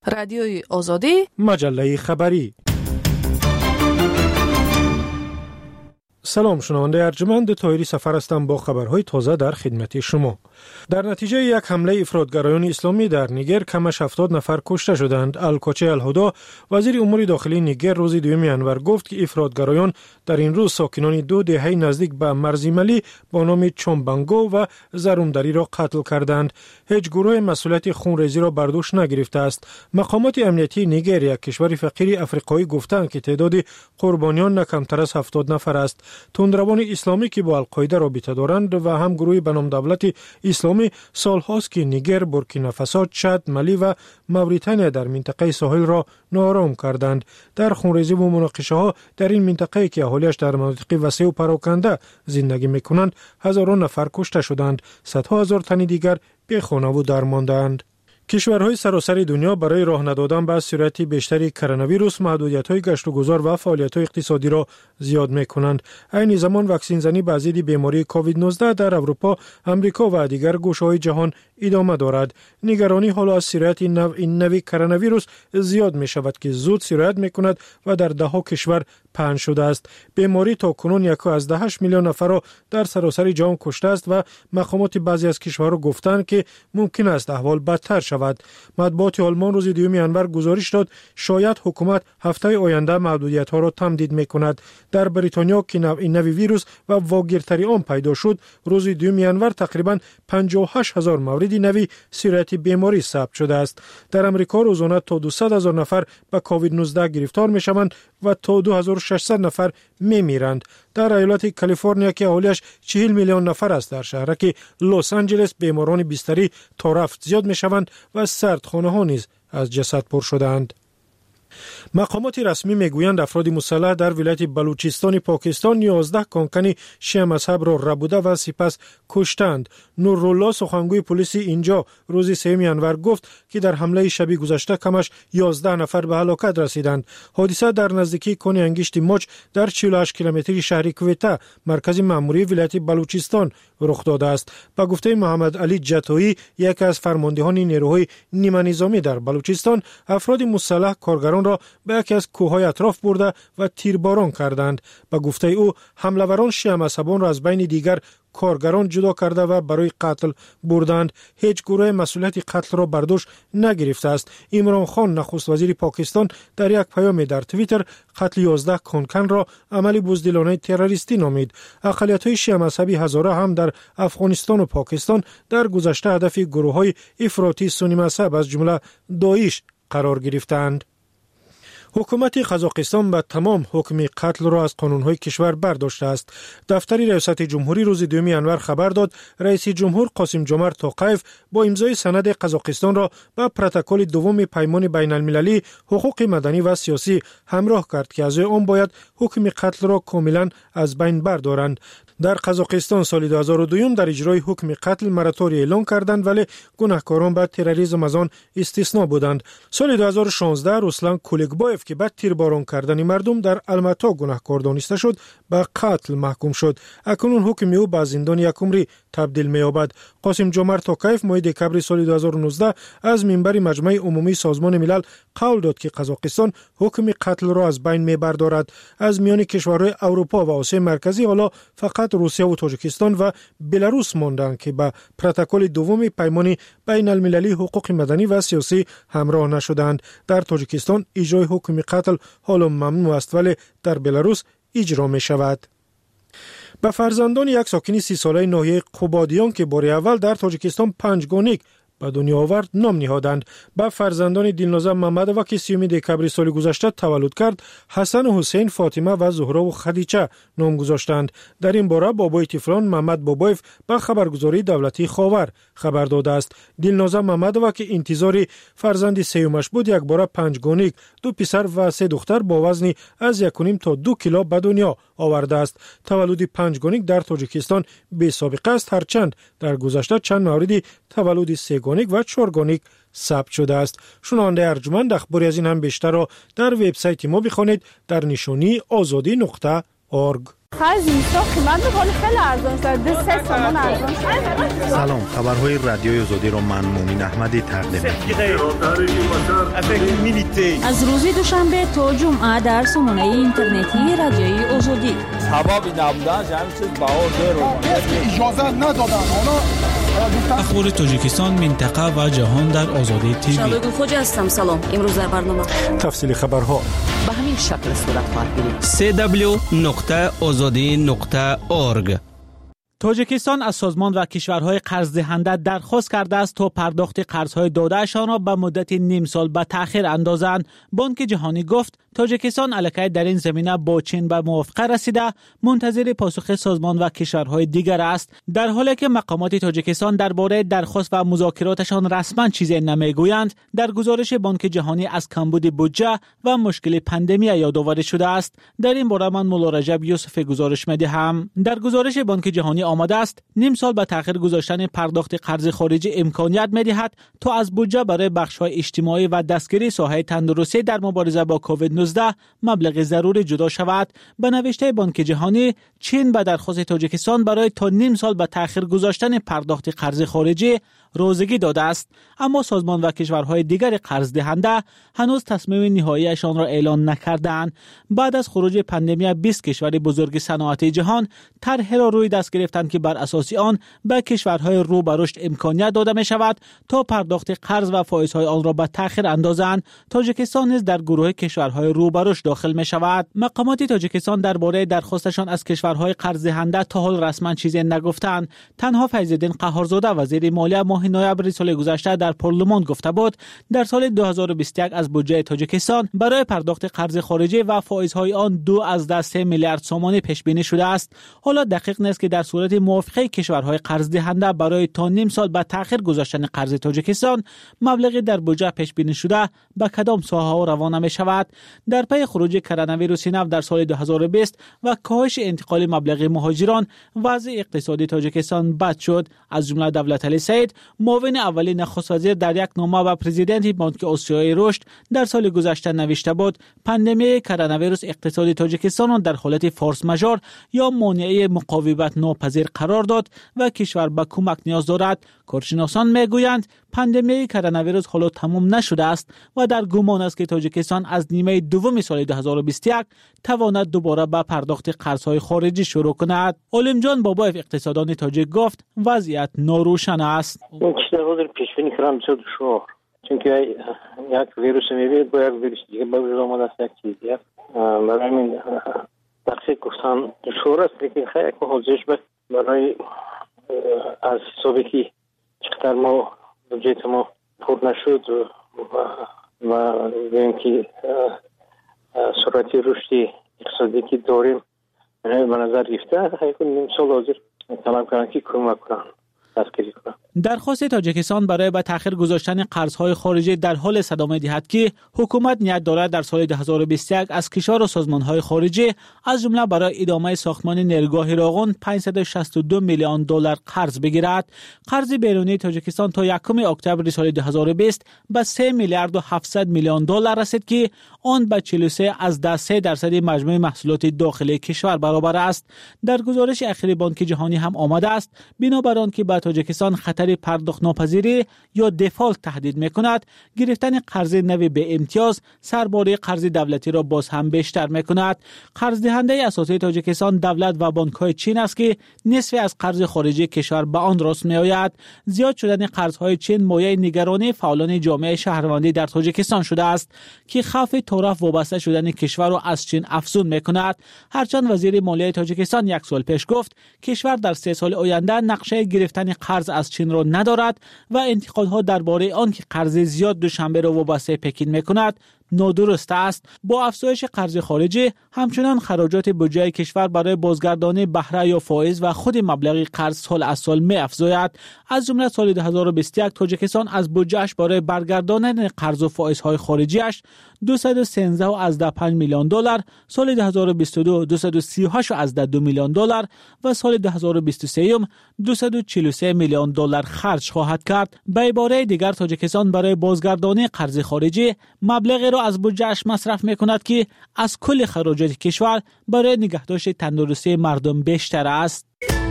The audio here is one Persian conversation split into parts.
رادیوی آزادی، مجله خبری. سلام، شنونده ارجمند طاهری سفر هستم با خبرهای تازه در خدمت شما. در نتیجه یک حمله افراطگرایان اسلامی در نیگر کمش 70 نفر کشته شدند. الکوچه الهدا، وزیر امور داخلی نیگر، روز 2 ینور گفت که افراطگرایان در این روز ساکنان 2 دهه نزدیک به مرزیملی با نام چومبانگو و زرومدری را قتل کردند. هیچ گروه مسئولیت خونریزی را بر دوش نگرفته است. مقامات امنیتی نیگر، یک کشور فقیر افریقایی، گفتند که تعداد قربانیان نه کمتر از 70 نفر است. تندروان اسلامی که با القاعده رابطه دارند و هم گروهی به نام دولت اسلامی سالهاست که نیگر، بورکینافاسو، چاد، ملی و موریتانیا در منطقه ساحل را ناآرام کردند. در خونریزی و مناقشه ها در این منطقه که اهالیش در مناطق وسیع و پراکنده زندگی میکنند، هزاران نفر کشته شدند. صدها هزار تن دیگر بی خانه و درماندند. کشورهای سراسر دنیا برای راه ندادن به سرعت بیشتری کرونا ویروس محدودیت‌های گشت و گذار و فعالیت‌های اقتصادی را زیاد می‌کنند. عین زمان واکسن زنی به ضد بیماری کووید 19 در اروپا، امریکا و دیگر گوشه‌های جهان ادامه دارد. نگرانی حالا از سرعت این نوع کرونا ویروس زیاد می‌شود که زود سرایت می‌کند و در ده‌ها کشور پنهان شده است. بیماری تا کنون 1.8 میلیون نفر را در سراسر جهان کشته است و مقامات بعضی از کشورها گفتند که ممکن است احوال بدتر شود. مطبوعات آلمان روز 2 ینور گزارش داد شاید حکومت هفته آینده محدودیت‌ها را تمدید می‌کند. در بریتانیا که این نوع ویروس و واگیرتری آن پیدا شد، روز 2 ینور تقریباً 58,000 مورد نوی سرایت بیماری ثبت شده است. در امریکا روزانه تا 200,000 نفر به کووید 19 گرفتار می‌شوند و تا 2600 نفر می‌میرند. در ایالت کالیفرنیا که اهالیش 40 میلیون نفر است، در شهرک لس آنجلس بیماران بستری تا رفت زیاد می‌شوند و سردخانه‌ها نیز از جسد پر شدند. مقامات رسمی میگویند افراد مسلح در ولایت بلوچستان پاکستان 11 کانکن شیعه مذهب را ربوده و سپس کشتند. نورالله، سخنگوی پلیس اینجا، روز 3 ینور گفت که در حمله شب گذشته کمش 11 نفر به هلاکت رسیدند. حادثه در نزدیکی کن انگشت مچ در 48 کیلومتری شهر کویته، مرکز مأموری ولایت بلوچستان رخ داده است. به گفته محمد علی جتویی، یکی از فرماندهان نیروهای نیمه نظامی در بلوچستان، افراد مسلح کارگران را به یکی از کوههای اطراف برده و تیرباران کردند. به گفته او، حمله‌وران شیعه مذهبان را از بین دیگر کارگران جدا کرده و برای قتل بردند. هیچ گروه مسئولیت قتل را بر دوش نگرفته است. عمران خان، نخست وزیر پاکستان، در یک پیام در توییتر قتل 11 کانکن را عملی بزدلانه تروریستی نامید. اقلیت‌های شیعه مذهبی هزاره هم در افغانستان و پاکستان در گذشته هدف گروه‌های افراطی سنی مذهب از جمله داعش قرار گرفتند. حکومت قزاقستان به تمام حکم قتل را از قانون‌های کشور برداشته است. دفتر ریاست جمهوری روز 2 ینور خبر داد رئیس جمهور قاسم جمعت توقیف با امضای سند قزاقستان را به پروتکل دوم پیمان بین المللی حقوق مدنی و سیاسی همراه کرد که از آن باید حکم قتل را کاملا از بین بردارند. در قزاقستان سال 2002 در اجرای حکم قتل مراتوری اعلان کردند، ولی گناهکاران به تروریسم از آن استثنا بودند. سال 2016 رسلان کولگبایف که بعد تیرباران کردن مردم در الماتا گناهکار دانسته شد، به قتل محکوم شد. اکنون حکم او به زندان یک عمری تبدیل می‌یابد. قاسم جمعت توقیف ماه دکبر سال 2019 از منبر مجمع عمومی سازمان ملل قول داد که قزاقستان حکم قتل را از بین می‌بردارد. از میان کشورهای اروپا و آسیا مرکزی حالا فقط روسیه و تاجیکستان و بلاروس ماندند که به پروتکل دوم پیمان بین المللی حقوق مدنی و سیاسی همراه نشدند. در تاجیکستان اجرای حکم قتل حالا ممنوع است، ولی در بلاروس اجرا می شود. به فرزندان یک ساکن 30 ساله ناحیه قبادیان که بار اول در تاجیکستان پنجگانیک به دنیا آورد نام نهادند. به فرزندان دلنازه محمدова که 30 دکبر سال گذشته تولد کرد، حسن و حسین، فاطمه و زهرا و خدیجه نام گذاشتند. در این باره بابای طفلان محمد بابایف به خبرگزاری دولتی خاور خبر داده است. دلنازه محمدова که انتظار فرزند سیومش بود، یک باره پنجگانیک، 2 پسر و 3 دختر با وزن از 1.5 تا 2 کیلو به دنیا آورده است. تولد پنجگانیک در تاجیکستان بی سابقه است، هرچند در گذشته چند مورد تولد 3 گانیک و 4 گانیک ثبت شده است. شنونده ارجمند، اخباری از این هم بیشتر را در وبسایت ما بخوانید در نشانی azadi.ir. خرج اینستا قیمت خیلی خیلی ارزان شده، 3 تومان ارزان شده. سلام، خبرهای رادیوی آزادی رو من مومین احمدی تقدیم می‌کنم. از روز دوشنبه تا جمعه در سامانه اینترنتی رادیوی آزادی. حبابی نبودن همین چیز بها زیرو اجازه ندادن. اخبار تاجیکستان، منطقه و جهان در آزادی تیوی. شبگون خوجا هستم. سلام. امروز در برنامه تفصیل خبرها به همین شکل صورت خواهد گرفت. www.azadi.org. تاجیکستان از سازمان و کشورهای قرض دهنده درخواست کرده است تا پرداخت قرضهای دادهشان را به مدت نیم سال به تأخیر اندازند. بانک جهانی گفت تاجیکستان علیه در این زمینه با چین به موافقه رسیده، منتظر پاسخ سازمان و کشورهای دیگر است، در حالی که مقامات تاجیکستان درباره درخواست و مذاکراتشان رسما چیزی نمیگویند. در گزارش بانک جهانی از کمبود بودجه و مشکل پاندمی یادآوری شده است. در این باره من مولا رجب یوسف گزارش می‌دهم. در گزارش بانک جهانی آمده است نیم سال به تأخیر گذاشتن پرداخت قرض خارجی امکانیت می‌دهد تا از بودجه برای بخش‌های اجتماعی و دستگیری ساحه تندرستی در مبارزه با کووید 19 مبلغ ضروری جدا شود. به نوشته بانک جهانی، چین به درخواست تاجیکستان برای تا نیم سال به تأخیر گذاشتن پرداخت قرض خارجی روزگی داده است، اما سازمان و کشورهای دیگر قرض دهنده هنوز تصمیم نهاییشان را اعلان نکردند. بعد از خروج پاندمی 20 کشور بزرگ صنعتی جهان طرحی را روی دست گرفتند که بر اساس آن به کشورهای رو به رشد امکانیت داده می شود تا پرداخت قرض و فایزهای آن را به تأخیر اندازند. تاجیکستان نیز در گروه کشورهای رو به رشد داخل می شود. مقامات تاجیکستان درباره درخواستشان از کشورهای قرض دهنده تا حال رسما چیزی نگفتند. تنها فیض‌الدین قهارزاده وزیر مالیه ماه نوامبر سال گذشته در پارلمان گفته بود در سال 2021 از بودجه تاجیکستان برای پرداخت قرض خارجی و فایزهای آن 2.3 میلیارد سومانی پیش بینی شده است. حالا دقیق نیست که در صورت موافقه کشورهای قرض دهنده برای تا نیم سال به تأخیر گذاشتن قرض تاجیکستان مبلغی در بودجه پیش بینی شده به کدام ساحه‌ها روانه می شود. در پی خروج کرونا ویروس نو در سال 2020 و کاهش انتقال مبلغ مهاجران، وضع اقتصادی تاجیکستان بد شد. از جمله دولتعلی سعید، معاون اولی نخست وزیر، در یک نامه به پرزیدنت بانک آسیای رشد در سال گذشته نوشته بود پاندمی کرونا ویروس اقتصاد تاجیکستان را در حالت فورس ماژور یا مانعه مقاومت ناپذیر قرار داد و کشور به کمک نیاز دارد. کارشناسان میگویند پاندمی کرونا ویروس حالا تمام نشده است و در گمان است که تاجیکستان از نیمه دوم سال 2021 تواند دوباره به پرداخت قرض‌های خارجی شروع کند. علم جان باباев اقتصاددان تاجیک گفت وضعیت ناروشن است. این چیزا رو در پیش بینی کردن بسیار دشوار، چون که یک ویروس میبینید با یک ویروس دیگه به وجود آمده است یک چیزی. برای همین دقیق گفتن دشوار است، لیکن خیلی حاضرش برای از حسابی که چقدر ما بودجه ما پر نشد و ببینیم که سرعتی رشد اقتصادی که داریم به نظر گرفته نیم سال حاضر طلب کردن که کمک کنن. درخواست تاجیکستان برای به تأخیر گذاشتن قرضهای خارجی در حال صدام می‌دهد که حکومت نیت دارد در سال 2021 از کشور و سازمان‌های خارجی از جمله برای ادامه ساختمان نیروگاه راغون 562 میلیون دلار قرض بگیرد. قرض بیرونی تاجیکستان تا 1 اکتبر سال 2020 به 3 میلیارد و 700 میلیون دلار رسید که آن به 43.3% مجموع محصولات داخلی کشور برابر است. در گزارش اخیر بانک جهانی هم آمده است بنابر آن که به تاجیکستان خطر پرداخت ناپذیری یا دفالت تهدید می‌کند، گرفتن قرض نوی به امتیاز سرباره قرض دولتی را باز هم بیشتر می‌کند. قرض دهنده اساسی تاجیکستان دولت و بانک‌های چین است که نصف از قرض خارجی کشور به آن راست می‌آید. زیاد شدن قرض‌های چین مایه نگرانی فعالان جامعه شهروندی در تاجیکستان شده است که خوف طرف وابسته شدن کشور را از چین افزون می‌کند. هرچند وزیر مالیه تاجیکستان یک سال پیش گفت کشور در 3 سال آینده نقشه گرفتن قرض از چین را ندارد و انتقادها درباره آن که قرض زیاد دوشنبه را وابسته پکین می‌کند نادرست است. با افزایش قرض خارجی همچنان خراجات بودجه کشور برای بازگردانی بهره یا فایز و خود مبلغ قرض سال از سال می‌افزاید. از جمله سال 2021 تاجیکستان از بودجه‌اش برای برگرداندن قرض و فایزهای خارجی‌اش 213.5 میلیون دلار، سال 2022 238.2 میلیون دلار و سال 2023 243 میلیون دلار خرج خواهد کرد. به عباره دیگر تاجیکستان برای بازگردانی قرض خارجی مبلغ را را از بودجه‌اش مصرف می‌کند که از کل خراجات کشور برای نگهداشت تندرستی مردم بیشتر است.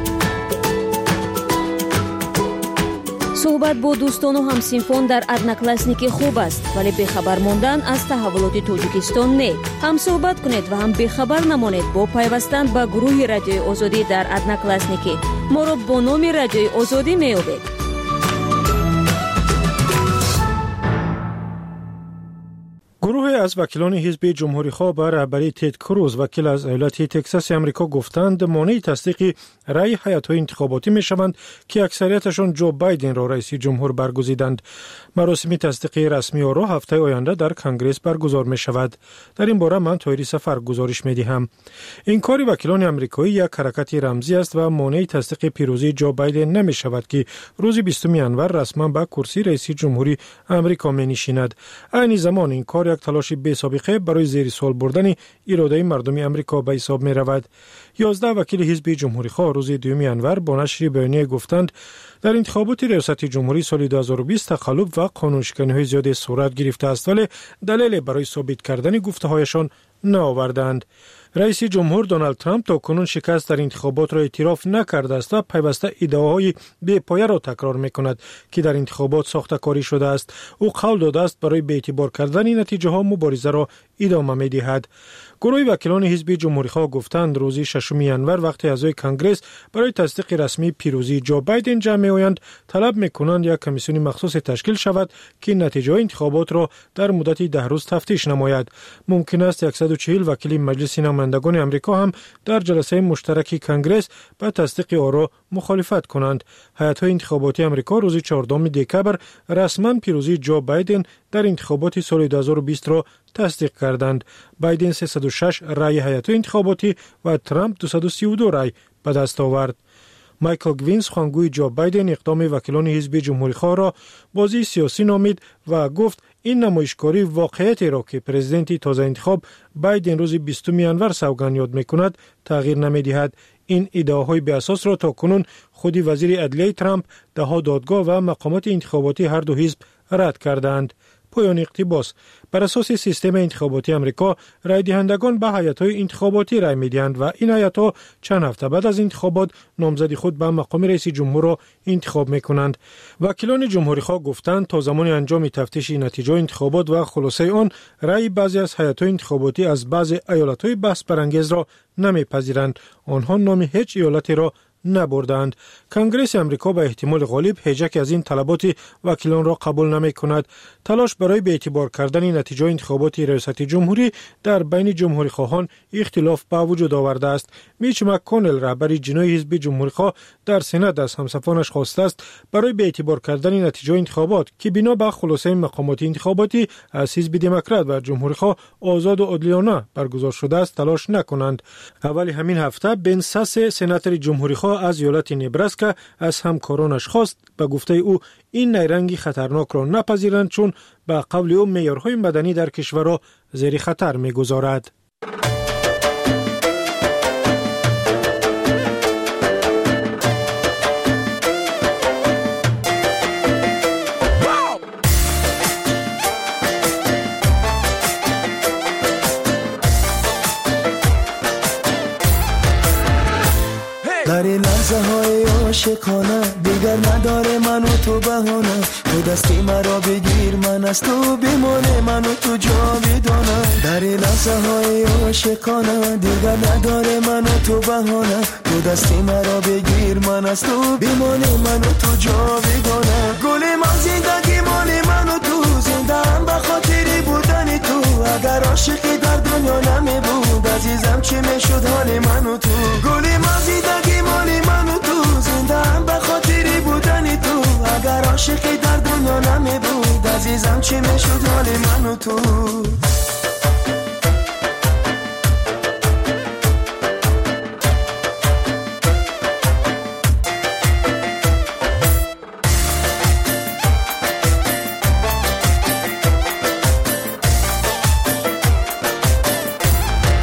صحبت با دوستان و همسینفون در ادناکلاسنیکی خوب است، ولی بخبر ماندن از تحولات تاجیکستان نه. هم صحبت کنید و هم بخبر نمانید با پیوستن به گروه رادیوی آزادی در ادناکلاسنیکی. ما را با نام رادیوی آزادی می‌یابید. گروه از وکیلان حزب جمهوری‌خواه به رهبری تد کروز وکیل از ایالت تگزاس آمریکا گفتند مانع تصدیق رأی هیئت‌های انتخاباتی می‌شوند که اکثریتشان جو بایدن را رئیس جمهور برگزیدند. مراسم تصدیق رسمی آرا هفته آینده در کنگره برگزار می‌شود. در این باره من طاهری سفر گزارش می‌دهم. این کار وکیلان آمریکایی یک حرکت رمزی است و مانع تصدیق پیروزی جو بایدن نمی‌شود که روز 20 ژانویه رسما به کرسی رئیس جمهوری آمریکا می‌نشیند. این زمان این کار یک تلاش بی سابقه برای زیر سوال بردن اراده مردم آمریکا به حساب می رود. 11 وکیل حزب جمهوری خواه روز 2 ژانویه با نشر بیانیه گفتند در انتخابات ریاست جمهوری سال 2020 تقلب و قانونشکنی‌های زیاد صورت گرفته است، ولی دلیل برای ثابت کردن گفته‌هایشان نآوردند. رئیس جمهور دونالد ترامپ تا کنون شکست در انتخابات را اعتراف نکرده است و پیوسته ادعاهای بی‌پایه را تکرار می‌کند که در انتخابات ساخته‌کاری شده است. او قول داده است برای بی‌اعتبار کردن نتیجه ها مبارزه را ادامه می‌دهد. گروه وکیلان حزب جمهوری‌خواه گفتند روز 6 ژانویه وقتی اعضای کنگره برای تصدیق رسمی پیروزی جو بایدن جمع می‌آیند طلب می‌کنند یک کمیسیون مخصوص تشکیل شود که نتیجه انتخابات را در مدت 10 روز تفتیش نماید. ممکن است 140 وکیل مجلس نمایندگان آمریکا هم در جلسه مشترک کنگره با تصدیق آرا مخالفت کنند. هیئت‌های انتخاباتی آمریکا روز 14 دکبر رسما پیروزی جو بایدن در انتخابات سال 2020 را تصدیق کردند. بایدن 306 رای هیئت انتخاباتی و ترامپ 232 رای به دست آورد. مایکل گوینز سخنگوی جو بایدن اقدام وکیلان حزب جمهوری‌خواه را بازی سیاسی نامید و گفت این نمایشکاری واقعیتی را که پرزیدنت تازه انتخاب بایدن روز 20 ژانویه سوگند یاد می‌کند تغییر نمی‌دهد. این ادعاهای بی اساس را تاکنون خودی وزیر عدلیه ترامپ، ده‌ها دادگاه و مقامات انتخاباتی هر دو حزب رد کردند. پایان اقتباس: بر اساس سیستم انتخاباتی آمریکا رای دهندگان به هیئت‌های انتخاباتی رای می‌دهند و این هیئت‌ها چند هفته بعد از انتخابات نامزد خود به مقام رئیس جمهور را انتخاب می‌کنند. وکیلان جمهوری‌خواه گفتند تا زمان انجام تفتیش نتیجه انتخابات و خلاصه آن رای بعضی از هیئت‌های انتخاباتی از بعضی ایالت‌های بحث برانگیز را نمی‌پذیرند. آنها نام هیچ ایالتی را نبردند. کنگره آمریکا به احتمال غالب هیچ از این طلبات وکیلان را قبول نمی کند. تلاش برای به اعتبار کردن نتیجه انتخابات ریاست جمهوری در بین جمهوری خواهان اختلاف به وجود آورده است. میچ مک‌کانل رهبر جناح حزب جمهوری خواه در سنا از همسفانش خواسته است برای به اعتبار کردن نتیجه انتخابات که بنا به خلاصه مقامات انتخاباتی از حزب دموکرات و جمهوری خواه آزاد و عادلانه برگزار شده است تلاش نکنند. اول همین هفته بن ساس سناتور جمهوری خواه از ایالت نبراسکا از همکارانش خواست به گفته او این نیرنگ خطرناک را نپذیرند چون به قول او معیارهای مدنی در کشور را زیر خطر می‌گذارد. در این لحظه های عاشقانه دیگر نداره من و تو بهانه، تو دستی مرا بگیر من از تو بیمانه، من و تو جاودانه. در این لحظه های عاشقانه دیگر نداره من و تو بهانه، تو دستی مرا بگیر من از تو بیمانه، من و تو جاودانه. گل من زندگی مال من و تو، زنده هم به خاطری بودن تو. اگر عاشقی در دنیا نمی بود عزیزم چی میشد حال من و تو. گل من زندگی مال من و تو، زنده هم به خاطری بودن تو. اگر عاشقی در دنیا نمی بود عزیزم چی میشد حال من و تو.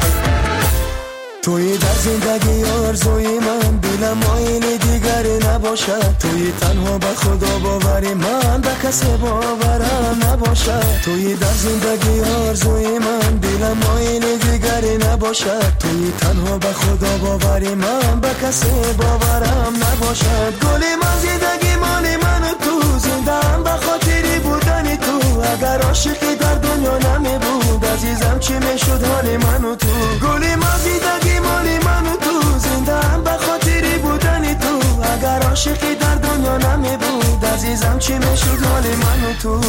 توی در زندگی آرزوی من دلم مایل دیگر نباشد. توی تنها به خدا باوری من به کسی باورم نباشد. توی در زندگی آرزوی من دلم مایل دیگری نباشد. توی تنها به خدا باوری من به کسی باورم نباشد. گلی من زندگی مالی من و تو زندم به خاطری بودن تو. اگر عاشقی در دنیا نمی بود عزیزم چی میشد حال من و تو. گلی من زندگی مالی من و تو زندم به خاطری بودن تو. اگر عاشقی در دنیا نمی بود عزیزم چی میشد حال من و تو.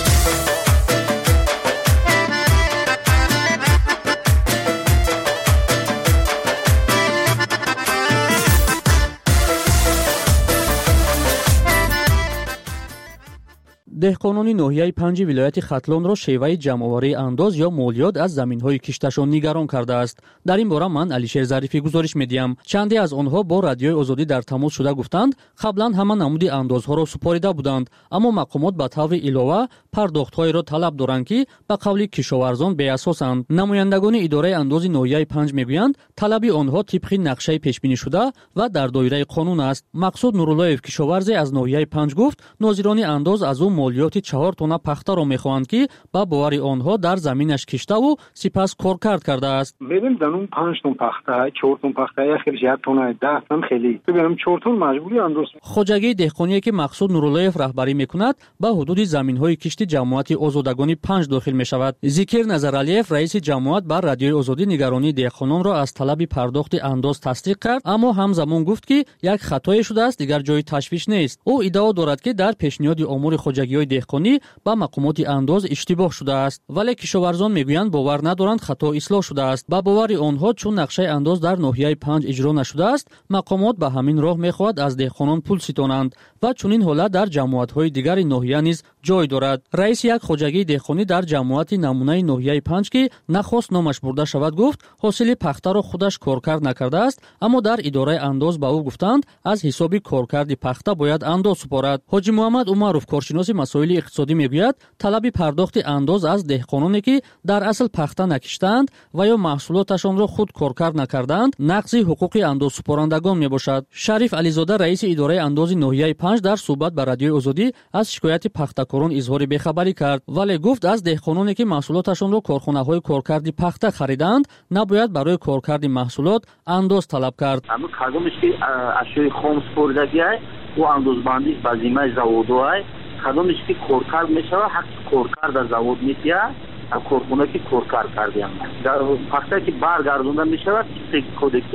деҳқонони ноҳияи 5 вилояти хатлонро шеваи ҷамъоварии андоз ё молиёт аз заминҳои кишташон нигарон кардааст. дар ин бора ман алишер зарифӣ гузориш медиҳам. чанде аз онҳо бо радиои озодӣ дар тамос шуда гуфтанд қаблан ҳама намуди андозҳоро супорида буданд, аммо мақомот ба таври илова пардохтҳоеро талаб доранд ки ба қавли кишоварзон беасосанд. намояндагони идораи андози ноҳияи 5 мегӯянд талаби онҳо тибқи нақшаи пешбинишуда ва дар доираи қонун аст. мақсуд нуруллоев кишоварзе аз ноҳияи 5 гуфт нозирони андоз аз ӯ молиёти 4 тонна пахтаро мехоҳанд ки ба бовари онҳо дар заминаш киштаву сипас коркард кардааст. Берем данун 5 тонн пахта, 4 тонн пахта, я хеле 1 тонна, 10 тонн хеле. Берем 4 тонн маҷбури андоз. хоҷагии деҳқоие ки мақсуд нуруллоев раҳбарӣ мекунад ба ҳудуди заминҳои кишти ҷамоати озодагони 5 дохил мешавад. зикир назаралиев раиси ҷамоат бар радиои озодӣ нигаронии деҳқононро аз талаби пардохти андоз тасдиқ кард, аммо ҳамзамон гуфт ки як хатое шудааст, дигар ҷои ташвиш нест. ӯ иддао дорад ки дар пешниҳоди омури хоҷагиҳои деҳқонӣ ба мақомоти андоз иштибоҳ шудааст, вале кишоварзон мегӯянд бовар надоранд хато ислоҳ шудааст. ба бовари онҳо чун нақшаи андоз дар ноҳияи 5 иҷро нашудааст, мақомот ба ҳамин роҳ мехоҳад аз деҳқонон пул ситонанд ва чунин ҳолат дар ҷамоатҳои дигари ноҳия низ ҷой дорад. раиси як хоҷагии деҳқонӣ дар ҷамоати намунаи ноҳияи 5 ки нахост номаш бурда шавад гуфт ҳосили пахтаро худаш коркард накардааст, аммо дар идораи андоз ба ӯ гуфтанд аз ҳисоби коркарди пахта бояд андоз супорад. ҳоҷи муҳаммад умаров коршиноси масоили иқтисодӣ мегӯяд талаби пардохти андоз аз деҳқононе ки дар асл пахта накиштаанд ва ё маҳсулоташонро худ коркард накардаанд нақзи ҳуқуқи андозсупорандагон мебошад. шариф ализода раиси идораи андози ноҳияи 5 дар суҳбат ба радиои озодӣ аз шикояти пахтакорон изҳори бехабарӣ кард, вале гуфт аз деҳқононе ки маҳсулоташонро корхонаҳои коркарди пахта харидаанд набояд барои коркарди маҳсулот андоз талаб кард. кадомеш ки ашёи хом супоридагиай ӯ андозбандиш ба зиммаи заводҳоай кадомеш ки коркард мешавад ҳаққи коркард дар завод метиҳад корхона ки коркард кардиам дар пахта ки баргардонда мешавад кодекси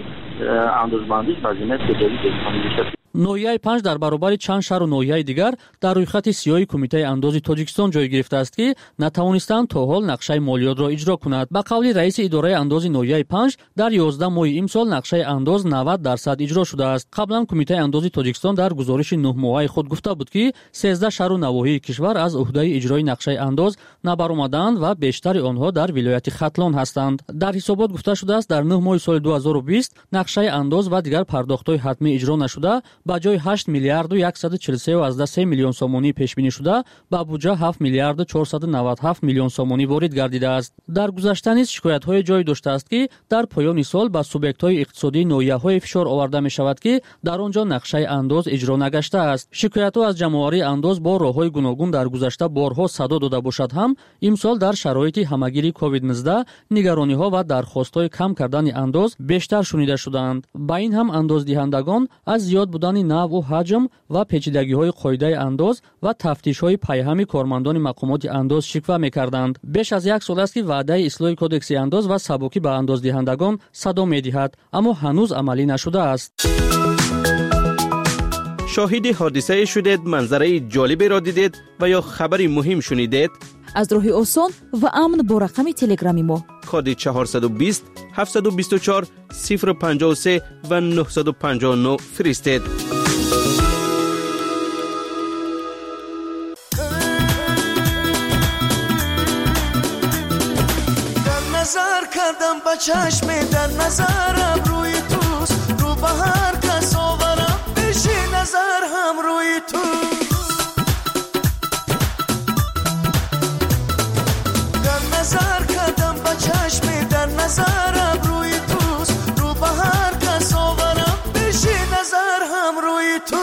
андозбандиш ба зиммаи теҷоби деҳқонӣ мешавад. ноҳияи 5 дар баробари чанд шаҳру ноҳияи дигар дар рӯйхати сиёҳи кумитаи андози тоҷикистон ҷой гирифтааст ки натавонистанд то ҳол нақшаи молиётро иҷро кунад. ба қавли раиси идораи андози ноҳияи 5 дар 11 моҳи имсол нақшаи андоз 90% иҷро шудааст. қаблан кумитаи андози тоҷикистон дар гузориши 9 моҳаи худ гуфта буд ки 13 шаҳру навоҳии кишвар аз уҳдаи иҷрои нақшаи андоз набаромаданд ва бештари онҳо дар вилояти хатлон ҳастанд. дар ҳисобот гуфта шудааст дар 9 моҳи соли 2020 нақшаи андоз ва дигар пардохтҳои ҳатмӣ иҷро нашуда ба ҷои 8 миллиарду 143 миллион сомонӣ пешбинӣ шуда ба буҷа 7 миллиарду 497 миллион сомонӣ ворид гардидааст. дар гузашта низ шикоятҳое ҷой доштааст ки дар поёни сол ба субъектҳои иқтисодии ноҳияҳое фишор оварда мешавад ки дар он ҷо нақшаи андоз иҷро нагаштааст. шикоятҳо аз ҷамъоварии андоз бо роҳҳои гуногун дар гузашта борҳо садо дода бошад ҳам имсол дар шароити ҳамагири COVID-19 нигарониҳо ва дархостҳои кам кардани андоз бештар шунида шудаанд. ба ин ҳам андоздиҳандагон аз зиёд будани навъу ҳаҷм ва печидагиҳои қоидаи андоз ва тафтишҳои пайҳами кормандони мақомоти андоз шиква мекарданд. беш аз як сол аст ки ваъдаи ислоҳи кодекси андоз ва сабукӣ ба андоздиҳандагон садо медиҳад, аммо ҳанӯз амалӣ нашудааст. шоҳиди ҳодисае шудед, манзараи ҷолиберо дидед ва ё хабари муҳим шунидед? аз роҳи осон ва амн бо рақами телеграми мо коди 420 724 053 ва 959 фиристед. در نظر کردم با چشم در نظرم روی توست رو به هر کس آورم بشی نظر هم روی تو در نظر کردم با چشم در نظرم روی توست رو به هر کس آورم بشی نظر هم روی تو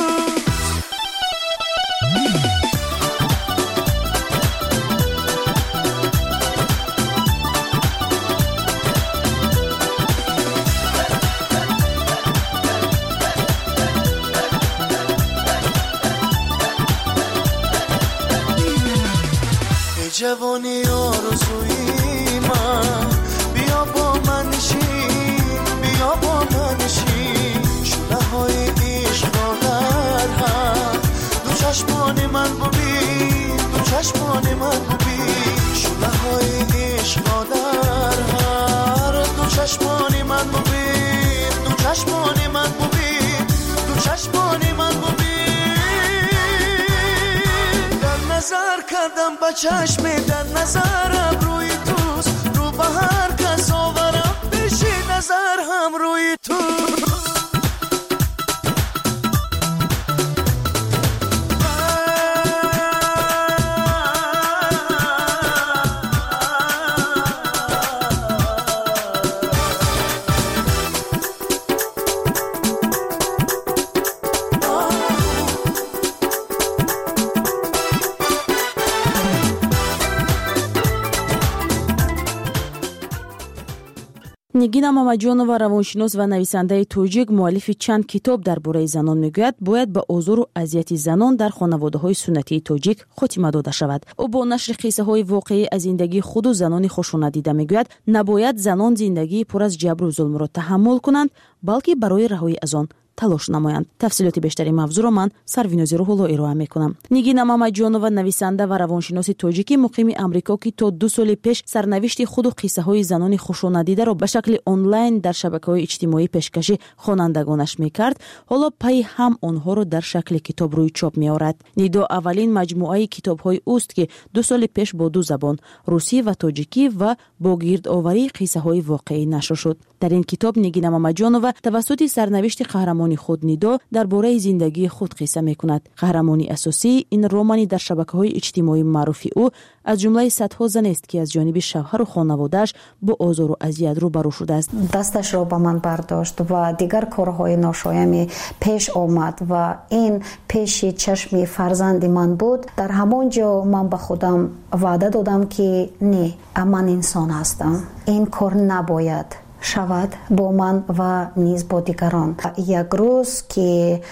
جوانی آرزوی من بیا با من نشین بیا با من نشین شونه های عشق را در هم دو چشمان من ببین دو چشمان من ببین شونه های عشق را در هم دو چشمان من ببین دو چشمان من ببین دو چشمان من ببین نظر کردم با چشم در نظرم روی توست رو به هر کس آورم بشی نظر هم روی تو нигина мамаҷонова равоншинос ва нависандаи тоҷик муаллифи чанд китоб дар бораи занон мегӯяд бояд ба озору азияти занон дар хонаводаҳои суннатии тоҷик хотима дода шавад. ӯ бо нашри қиссаҳои воқеӣ аз зиндагии худу занони хушонадида мегӯяд набояд занон зиндагии пур аз ҷабру зулмро таҳаммул кунанд балки барои раҳоӣ аз он талош намоянд. тафсилоти бештари мавзӯъро ман Сарвинози Рӯҳулло ироа мекунам. нигина мамаҷонова нависанда ва равоншиноси тоҷикӣ муқими амрико ки то 2 соли пеш сарнавишти худу қиссаҳои занони хушонадидаро ба шакли онлайн дар шабакаҳои иҷтимоӣ пешкашӣ хонандагонаш мекард, ҳоло пайи ҳам онҳоро дар шакли китоб рӯи чоп меорад. нидо аввалин маҷмуаи китобҳои уст ки 2 соли пеш бо 2 забон русӣ ва тоҷикӣ ва бо гирдоварии қиссаҳои воқеӣ нашр шуд. дар ин китоб нигина мамаҷонова тавассути сарнавишти қаҳрамони худ нидо дар бораи зиндагии худ қисса мекунад. қаҳрамони асосии ин романи дар шабакаҳои иҷтимоӣ маъруфи ӯ аз ҷумлаи садҳо заneст ки аз ҷониби шавҳару хонаводааш бо озору азият рӯбарӯ шудааст. дасташро ба ман бардошт ва дигар корҳои ношояме пеш омад ва ин пеши чашми фарзанди ман буд. дар ҳамон ҷо ман ба худам ваъда додам ки не, ман инсон ҳастам, ин кор набояд шавад бо ман ва низ бо дигарон. як рӯз ки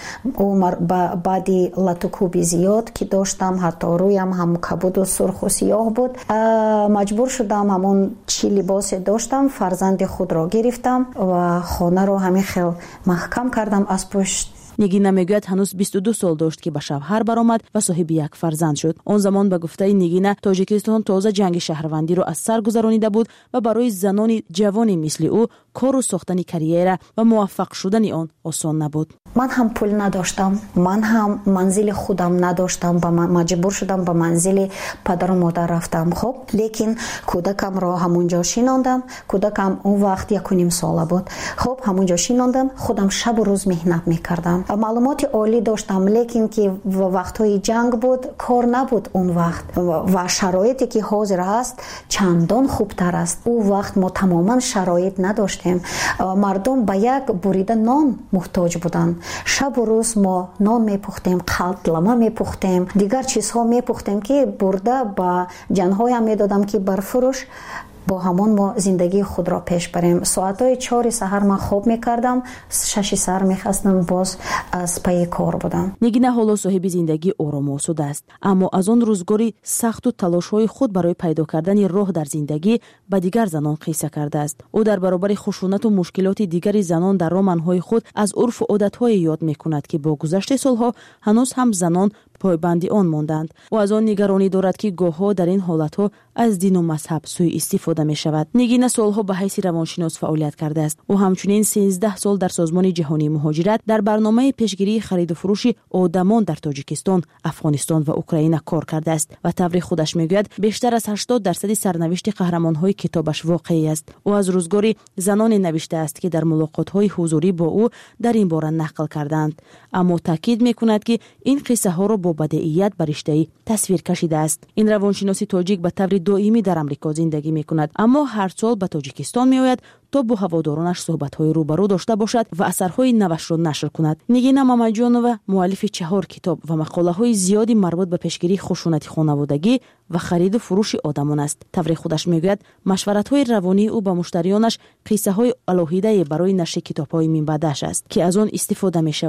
баъди латукуби зиёд ки доштам, ҳатто рӯям ҳам кабуду сурху сиёҳ буд, маҷбур шудам ҳамон чӣ либосе доштам фарзанди худро гирифтам ва хонаро ҳамин хел маҳкам кардам аз пушт. нигина мегӯяд ҳанӯз 22 сол дошт ки ба шавҳар баромад ва соҳиби як фарзанд шуд. он замон ба гуфтаи нигина тоҷикистон тоза ҷанги шаҳрвандиро аз сар гузаронида буд ва барои занони ҷавони мисли ӯ кору сохтани карьера ва муваффақ шудани он осон набуд. ман ҳам пул надоштам, ман ҳам манзили худам надоштам, маҷбур шудам ба манзили падару модар рафтам. хоб лекин кӯдакамро ҳамунҷо шинондам. кӯдакам он вақт 1.5 сола буд. хоб ҳамунҷо шинондам, худам шабу рӯз меҳнат мекардам. маълумоти олӣ доштам, лекин ки вақтҳои ҷанг буд, кор набуд он вақт ва шароите ки ҳозир ҳаст чандон хубтар аст. ӯ вақт мо тамоман шароит надоштем. мардум ба як бурида нон муҳтоҷ буданд. шабу рӯз мо нон мепухтем, қалтлама мепухтем, дигар чизҳо мепухтем ки бурда ба ҷанҳоям медодам ки барфурӯш бо ҳамон мо зиндагии худро пеш барем. соатҳои 4 саҳар ман хоб мекардам, 6 саҳар мехастам, боз аз пайи кор будам. нигина ҳоло соҳиби зиндагии орому осуда аст, аммо аз он рӯзгори сахту талошҳои худ барои пайдо кардани роҳ дар зиндагӣ ба дигар занон қисса кардааст. ӯ дар баробари хушунату мушкилоти дигари занон дар романҳои худ аз урфу одатҳое ёд мекунад ки бо гузашти солҳо ҳанӯз ҳам занон пойбанди он монданд. ӯ аз он нигаронӣ дорад ки гоҳҳо дар ин ҳолатҳо аз дину мазҳаб сӯи истифода мешавад. нигина солҳо ба ҳайси равоншинос фаъолият кардааст. ӯ ҳамчунин 13 сол дар созмони ҷаҳонии муҳоҷират дар барномаи пешгирии хариду фурӯши одамон дар тоҷикистон, афғонистон ва украина кор кардааст ва таври худаш мегӯяд бештар аз 80% сарнавишти қаҳрамонҳои китобаш воқеӣ аст. ӯ аз рӯзгори заноне навиштааст ки дар мулоқотҳои ҳузурӣ бо ӯ дар ин бора нақл карданд, аммо таъкид мекунад ки ин қиссаҳоро бо бадеият ба риштаӣ тасвир кашидааст. ин равоншиноси тоҷик ба таври доимӣ дар амрико зиндагӣ мекунад, аммо ҳар сол ба тоҷикистон меояд то бо ҳаводоронаш суҳбатҳои рӯбарӯ дошта бошад ва асарҳои навашро нашр кунад. нигина мамаҷонова муаллифи 4 китоб ва мақолаҳои зиёди марбут ба пешгирии хушунати хонаводагӣ ва хариду фурӯши одамон аст. таври худаш мегӯяд машваратҳои равонии ӯ ба муштариёнаш қиссаҳои алоҳидае барои нашри китобҳои минбаъдаш аст ки аз он истифода мешавад.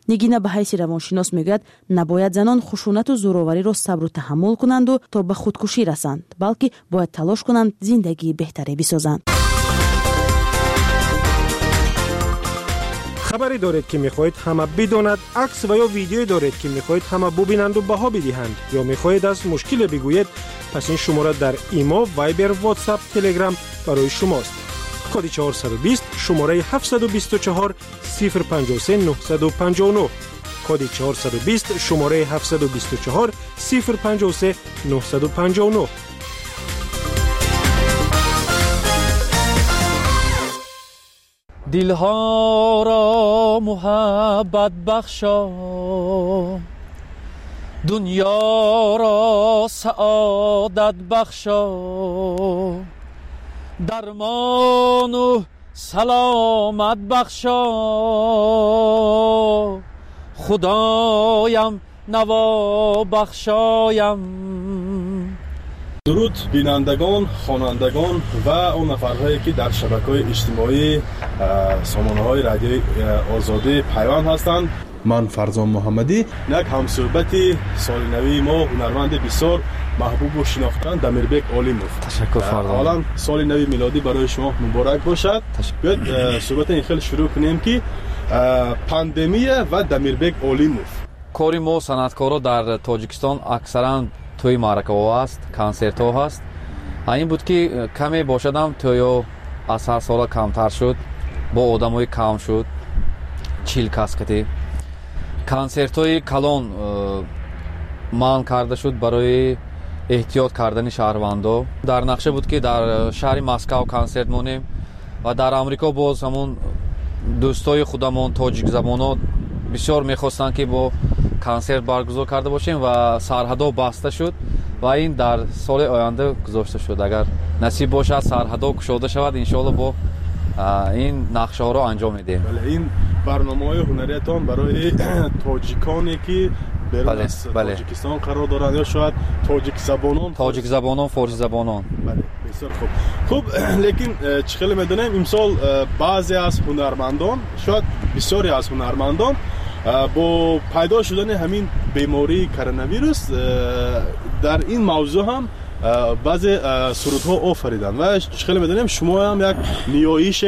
نگینا به حیث روانشناس میگوید نباید زنان خشونت و زورآوری را صبر و تحمل کنند و تا به خودکشی رسند، بلکه باید تلاش کنند زندگی بهتری بسازند. خبری دارید که میخواهید همه بداند، عکس و یا ویدیویی دارید که میخواهید همه ببینند و بها بدهند، یا میخواهید از مشکل بگویید، پس این شماره در ایما، وایبر، واتساپ، تلگرام برای شماست. کد 420 شماره 724 053 959. کد 420 شماره 724 053 959. دلها را محبت بخشا، دنیا را سعادت بخشا، درمان و سلامت بخشا، خدایم نوا بخشایم. درود بینندگان، خوانندگان و اون نفرهایی که در شبکه‌های اجتماعی سامانه‌های رادیوی آزادی پیوند هستند. من فرزان محمدی، یک همصحبتی سال نوی ما هنرمند بسیار محبوب و شناخته دمیربک علیموف. تشکر فرزان. حالا سال نوی میلادی برای شما مبارک باشد. بیاید صحبت این خیلی شروع کنیم که پاندمی و دمیربک علیموف. کاری ما صنعتکارا در تاجیکستان اکثرا توی معرکه‌ها است، کنسرت‌ها هست. این بود که کمی باشدم توی از هر سال کمتر شد، با آدمای کم شد، 40 کس کتی. کنسرت‌های کلان من کرده شد برای احتیاط کردن شهروندان. در نقشه بود که در شهر مسکو کنسرت مونیم و در آمریکا باز همون دوستای خودمون تاجیک زبانا بسیار می‌خواستن که با کنسرت برگزار کرده باشیم و سرحدها بسته شد و این در سال آینده گذاشته شد. اگر نصیب باشد سرحدها گشوده شود، انشالله با این نقشه ها را انجام میدیم. بله، این برنامه‌های هنریتان برای تاجیکانی که بیرون از تاجیکستان قرار دارند یا شاید تاجیک زبانان، فارسی زبانان. بله، بسیار خوب. لیکن چه خیلی میدونیم امسال بعضی از هنرمندان، شاید بسیاری از هنرمندان با پیدا شدن همین بیماری کرونا ویروس در این موضوع هم بعضی سرودها آفریدن و خیلی میدونیم شما هم یک نیایش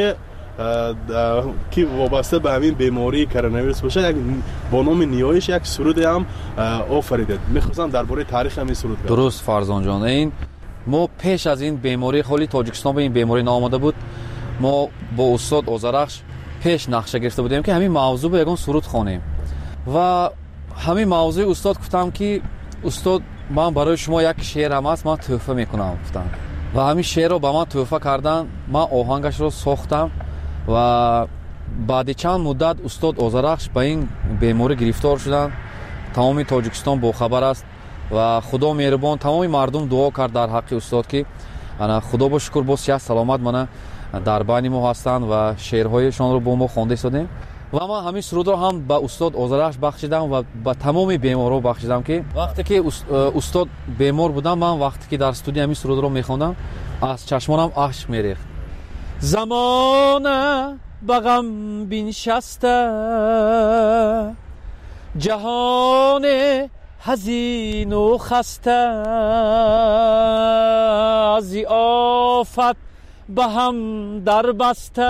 که وابسته به همین بیماری کرونا ویروس باشه، یک با نام نیایش یک سرود هم آفریدید. میخواستم درباره تاریخ همین سرود بگم. درست فرزان جان، این ما پیش از این بیماری خالی تاجیکستان به این بیماری ناماده بود، ما با استاد اوزرخش پیش نقشه گرفته بودیم که همین موضوع به یگان سرود خوانیم و همین موضوع استاد گفتم که استاد من برای شما یک شعر هم هست، من تحفه میکنم گفتم و همین شعر رو به من تحفه کردن. من آهنگش رو ساختم و بعد چند مدت استاد اوزرخش به این بیماری گرفتار شدن. تمام تاجیکستان با خبر است و خدا مهربان تمام مردم دعا کرد در حق استاد که انا خدا با شکر با صحت سلامت منه در بین ما هستند و شعرهایشان رو با ما خوانده شدیم و من همین سرود رو هم به استاد اوزرخش بخشیدم و به تمام بیمارا بخشیدم که وقتی که استاد بیمار بودم، من وقتی که در استودیو همین سرود رو میخوندم از چشمانم اشک میریخت. زمانه بغم بنشسته، جهان حزین و خسته، از آفت به هم در بسته،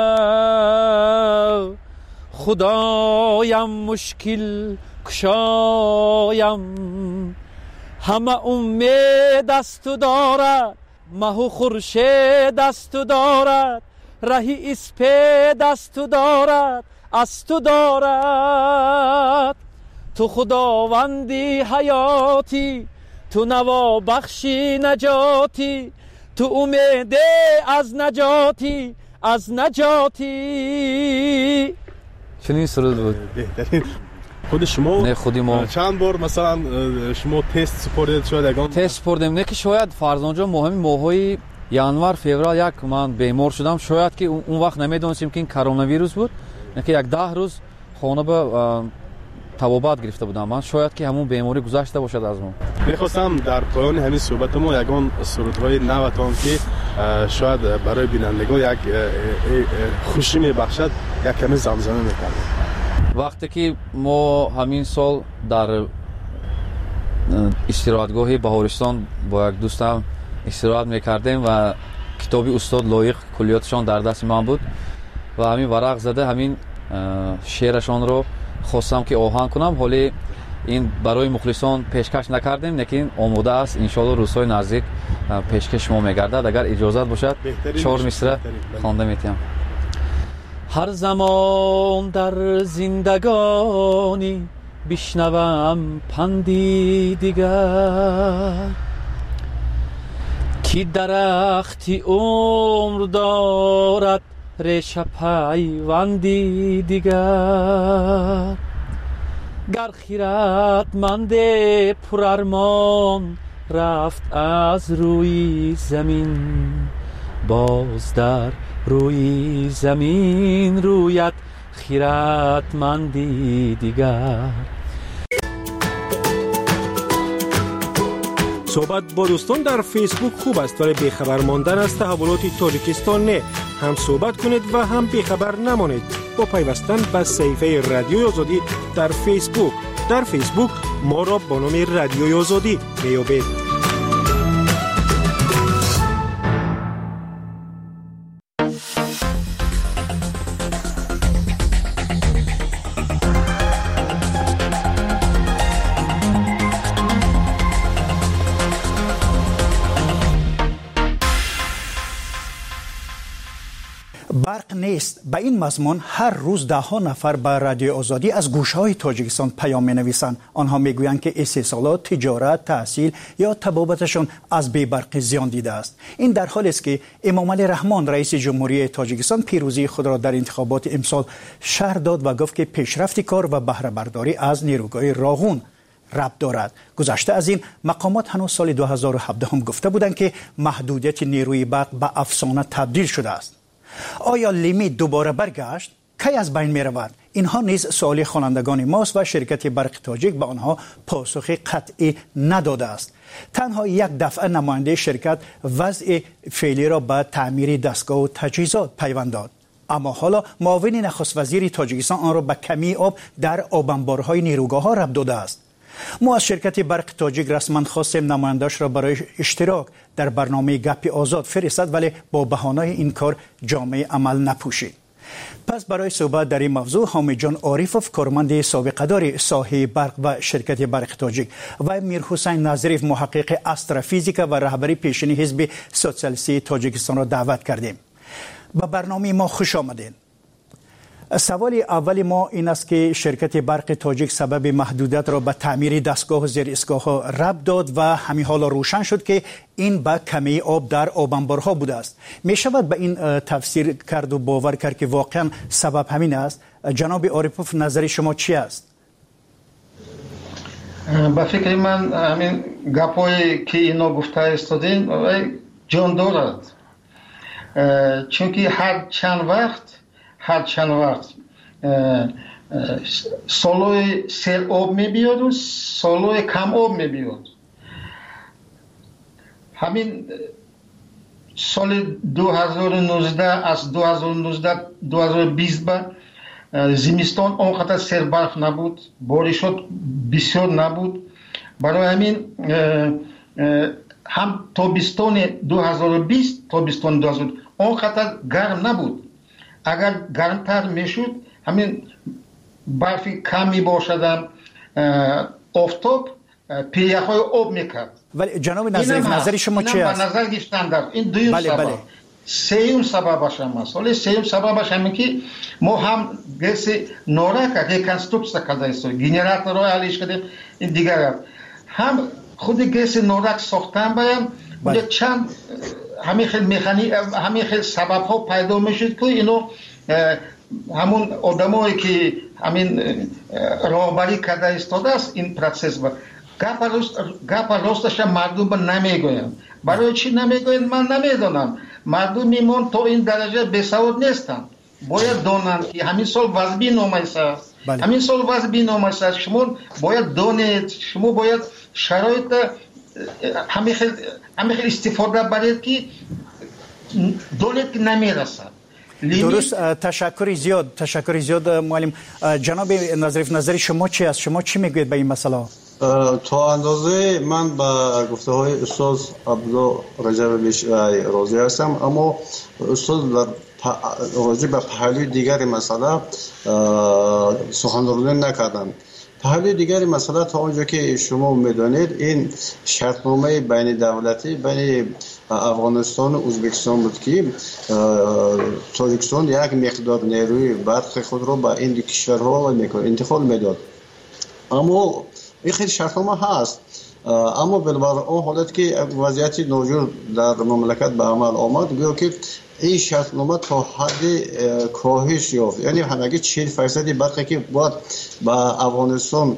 خدایم مشکل کشایم، همه امید است و دارد، مه و خورشید است و دارد، رهی اسپید است و دارد، است و دارد. تو خداوندی حیاتی، تو نوا بخشی نجاتی، تو امید از نجاتی، از نجاتی. چنین سرود بود. خود شما نه خودی ما چند بار مثلا شما تست سپردید؟ شاید یگان تست سپردیم. نه که شاید فرزان جان مهمی ماهای ینور فوریه یک من بیمار شدم، شاید که اون وقت نمیدونستیم که این کرونا ویروس بود، نه که یک 10 روز خانه به طبابت گرفته بودم من، شاید که همون بیماری گذشته باشد از ما. میخواستم در پایان همین صحبت ما یگان سرودهای نوتان که شاید برای بینندگان یک خوشی میبخشد یک کمی زمزمه میکنم. وقتی که ما همین سال در استراحتگاه بهارستان با یک دوستم استراحت میکردیم و کتاب استاد لایق کلیاتشان در دست من بود و همین ورق زده همین شعرشان رو خواستم که آهنگ کنم. حالی این برای مخلصان پیشکش نکردیم، لیکن آماده است. انشالله روزهای نزدیک پیشکش شما میگردد. اگر اجازت باشد 4 مصرع خوانده میتونم. هر زمان در زندگانی بشنوم پندی دیگر، کی درختی عمر دارد ریشه پیوندی دیگر. گر خیرتمند پرارمان رفت از روی زمین، باز در روی زمین رویت خیرتمندی دیگر. صحبت با دوستان در فیسبوک خوب است، ولی بیخبر ماندن از تحولات تاجیکستان نه. هم صحبت کنید و هم بیخبر نمانید با پیوستن به صفحه رادیوی آزادی در فیسبوک. در فیسبوک ما را با نام رادیوی آزادی میابید. برق نیست. به این مضمون هر روز ده ها نفر به رادیو آزادی از گوشه‌های تاجیکستان پیام می‌نویسند. آنها میگویند که استحصالات، تجارت، تحصیل یا طبابتشان از بی‌برقی زیان دیده است. این در حالی است که امامعلی رحمان رئیس جمهوری تاجیکستان پیروزی خود را در انتخابات امسال شرح داد و گفت که پیشرفت کار و بهره برداری از نیروگاه راغون ربط دارد. گذشته از این مقامات هنوز سال 2017 هم گفته بودند که محدودیت نیروی برق به افسانه تبدیل شده است. آیا لیمیت دوباره برگشت؟ کی از بین می رود؟ اینها نیز سوال خوانندگان ماست و شرکت برق تاجیک به آنها پاسخ قطعی نداده است. تنها یک دفعه نماینده شرکت وضع فعلی را به تعمیر دستگاه و تجهیزات پیوند داد، اما حالا معاون نخست وزیر تاجیکستان آن را به کمی آب در آبانبارهای نیروگاه‌ها ربط داده است. ما از شرکت برق تاجیک رسما خواستیم نماینده‌اش را برای اشتراک در برنامه گپ آزاد فرستاد، ولی با بهانه این کار جامعه عمل نپوشید. پس برای صحبت در این موضوع حامد جان عارفوف، کارمند سابقه‌دار ساحه برق و شرکت برق تاجیک، و میرحسین نظریف، محقق استرافیزیک و رهبری پیشین حزب سوسیالیستی تاجیکستان را دعوت کردیم. به برنامه ما خوش آمدید. سوال اول ما این است که شرکت برق تاجیک سبب محدودیت را به تعمیر دستگاه و زیر اسکاها ربط داد و همین حالا روشن شد که این به کمی آب در آبانبارها بوده است. می شود به این تفسیر کرد و باور کرد که واقعا سبب همین است؟ جناب عارفوف، نظر شما چی است؟ به فکر من همین گپایی که اینا گفته استادین جان دارد، چون که هر چند وقت سالوی سیل آب میبیاد و سالوی کم آب میبیاد. همین سال 2019 از 2020 به زمستان آنقدر سیل برف نبود، بارشات بسیار نبود. برای همین هم تابستان 2020 تابستان 2020 آنقدر گرم نبود. اگر گرمتر میشد همین برفی کم می باشد، آفتاب پیه‌های آب میکرد. ولی جناب نظریف، نظر شما چی است؟ نظر گفتن در این دویم سبب. سوم سببش هم است. ولی سوم سببش همین که ما هم گس نورک ریکنستروکسیا کرده است، گنراتور را حلش کردیم. این دیگر هم خود گس نورک ساختن باید بله. چند همین خیلی سبب ها پیدا میشد که اینو همون آدمایی که همین راهبری کرده استاده است این پروسس با گپ راستش مردم به نمیگویند. برای چی نمیگویند من نمیدونم. مردم میمون تا این درجه بسواد نیستن، باید دانند که همین سال وضعی نامایست است. همین سال وضعی نامایست است. شما باید دانید، شما باید شرایط همین خیلی استفاده برید که دولت که نمیرسد. درست. تشکر زیاد معلم. جناب نظریف، نظر شما چی است؟ شما چی میگوید به این مسئله؟ تا اندازه من با گفته های استاد عبدالله رجبی راضی هستم، اما استاد راجع به پهلوی دیگر مسئله سخنرانی نکردند. پهلوی دیگر مسئله تا اونجا که شما میدانید این شرطنامه بین دولتی بین افغانستان و ازبکستان بود که تاجیکستان یک مقدار نیروی برق خود را به این دو کشورها انتقال میداد. اما این خیلی شرطنامه هست، اما بالبر اون حالت که وضعیت ناجور در مملکت به عمل آمد گویا که این شرطنامه تا حد کاهش یافت، یعنی همگی 40% برقی که باید به افغانستان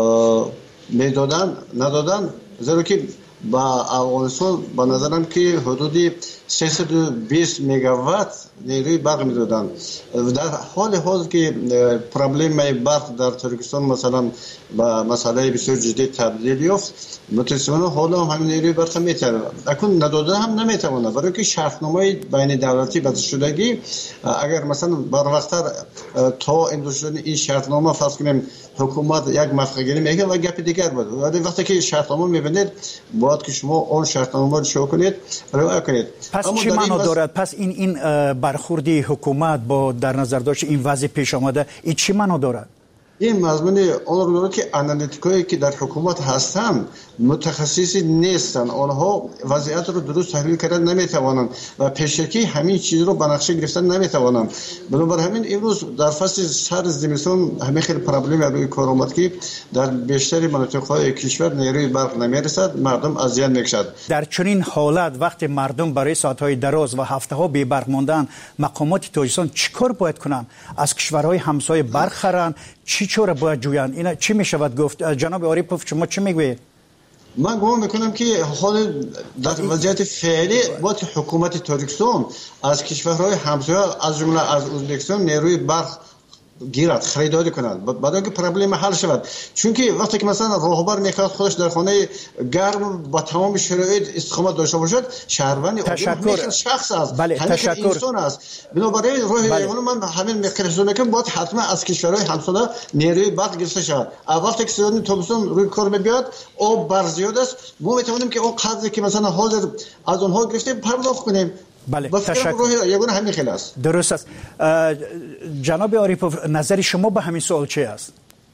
میدادن ندادن، زیرا که با افغانستان به نظرم که حدود 320 مگاوات نیروی برق میدادن. در حال حاضر که پرابلم برق در ترکستان مثلا با مسئله بسیار جدی تبدیل یافت، متاسفانه حالا هم همین نیروی برق میتونه اکنون نداده هم نمیتونه، برای که شرطنامه بین دولتی بسته شدگی اگر مثلا بر وقتتر تا امضا شدن این شرطنامه فرض کنیم حکومت یک موافقتگیری میگه و گپ دیگر بود، ولی وقتی که شرطنامه میبینید باید که شما اون شرطنامه رو شو کنید رعایت کنید. پس چی معنا دارد؟ پس این برخوردی حکومت با در نظر داشت این وضع پیش آمده این چی معنا دارد؟ این مضمون اون رو که آنالیتیکایی که در حکومت هستند متخصصی نیستند، آنها وضعیت رو درست تحلیل کردن نمیتوانند و پیشکی همین چیز رو به نقشه گرفتن نمیتوانند. بنابر همین امروز در فصل سر زمستان همین خیلی پرابلم روی کار آمد که در بیشتر مناطق‌های کشور نیروی برق نمیرسد، مردم اذیت میکشند. در چنین حالت وقتی مردم برای ساعت‌های دراز و هفته‌ها بی برق ماندن، مقامات تاجیکستان چیکار باید کنند؟ از کشورهای همسایه برق خرند؟ چی چوره باید جویان؟ اینا چی میشود گفت؟ جناب عاریپوف شما چی میگوید؟ من گمان میکنم که حال در وضعیت فعلی باید حکومت تاجیکستان از کشورهای همسایه از جمله از ازبکستان نیروی برق گیرد خریداری کنند بعد اینکه پرابلم حل شود، چون که وقتی که مثلا راهبر میخواد خودش در خانه گرم با تمام شرایط استقامت داشته باشد، شهروندی همین شخص است، همین انسان است. بنابراین من همین مقدار میگم باید حتما از کشورهای همسایه نیروی برق گرفته شود. وقتی که سیزن تابستان روی کار میاد آب بر زیاد است، ما میتونیم که اون قدری که مثلا حاضر از اونها گرفتیم پرداخت کنیم. بله تشکر. همین خیلی است. درست است. جناب عاریپوف نظر شما به همین سوال چی است؟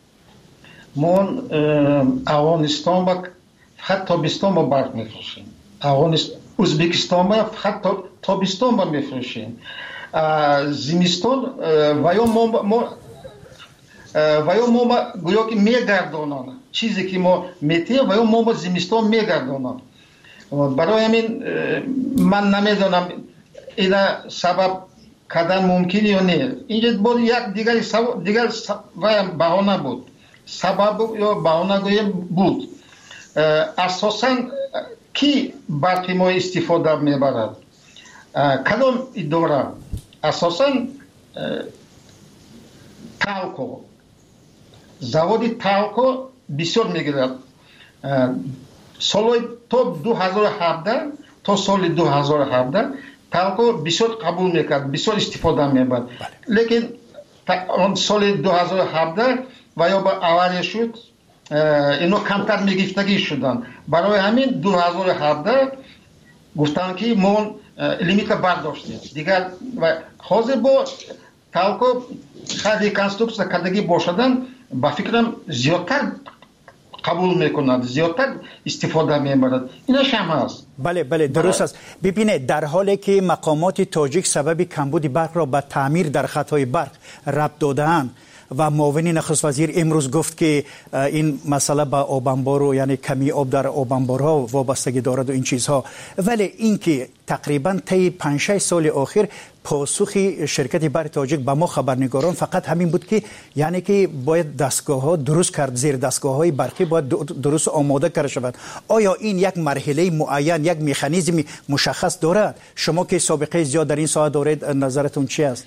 ما افغانستان با حتی تابستان با برق میفروشیم، ازبکستان با حتی تابستان با میفروشیم، زمستان و یا ما گویا که میگردانند چیزی که ما میتیم و یا ما با زمستان میگردانند. برای همین من نمیدونم اینا سبب کردن ممکنه یا نه. اینجا بود یک دیگر بهانه بود، سبب یا بهانه گویم بود. اساساً کی برق ما استفاده میبرد؟ کدام اداره؟ اساساً تالکو، заводи تالکو بسیار میگیرد. سال تا 2017 تا سال 2017 تالکو بسیار قبول میکرد، بسیار استفاده میبرد، لیکن سال 2017 و یا با آوری شد اینو کمتر میگفتگی شدن. برای همین 2017 گفتن که ما لیمیت برداشتیم دیگر و حاضر با تالکو خیلی کنسترکسیون کردگی باشدن با فکرم زیادتر قبول میکنند، زیادتر استفاده میبرند. اینش هم هست. بله درست است. ببینید در حالی که مقامات تاجیک سبب کمبود برق را به تعمیر در خطهای برق ربط داده‌اند و معاون نخست وزیر امروز گفت که این مسئله با آبانبار یعنی کمی آب در آبانبارها وابستگی دارد و این چیزها، ولی اینکه تقریبا طی 5-6 سال اخیر پاسخی شرکت برق تاجیک به ما خبرنگاران فقط همین بود که یعنی که باید دستگاه‌ها درست کرد، زیر دستگاه‌های برقی باید درست آماده کرده شود. آیا این یک مرحله معین، یک مکانیزم مشخص دارد؟ شما که سابقه زیاد در این ساحه دارید نظرتون چی است؟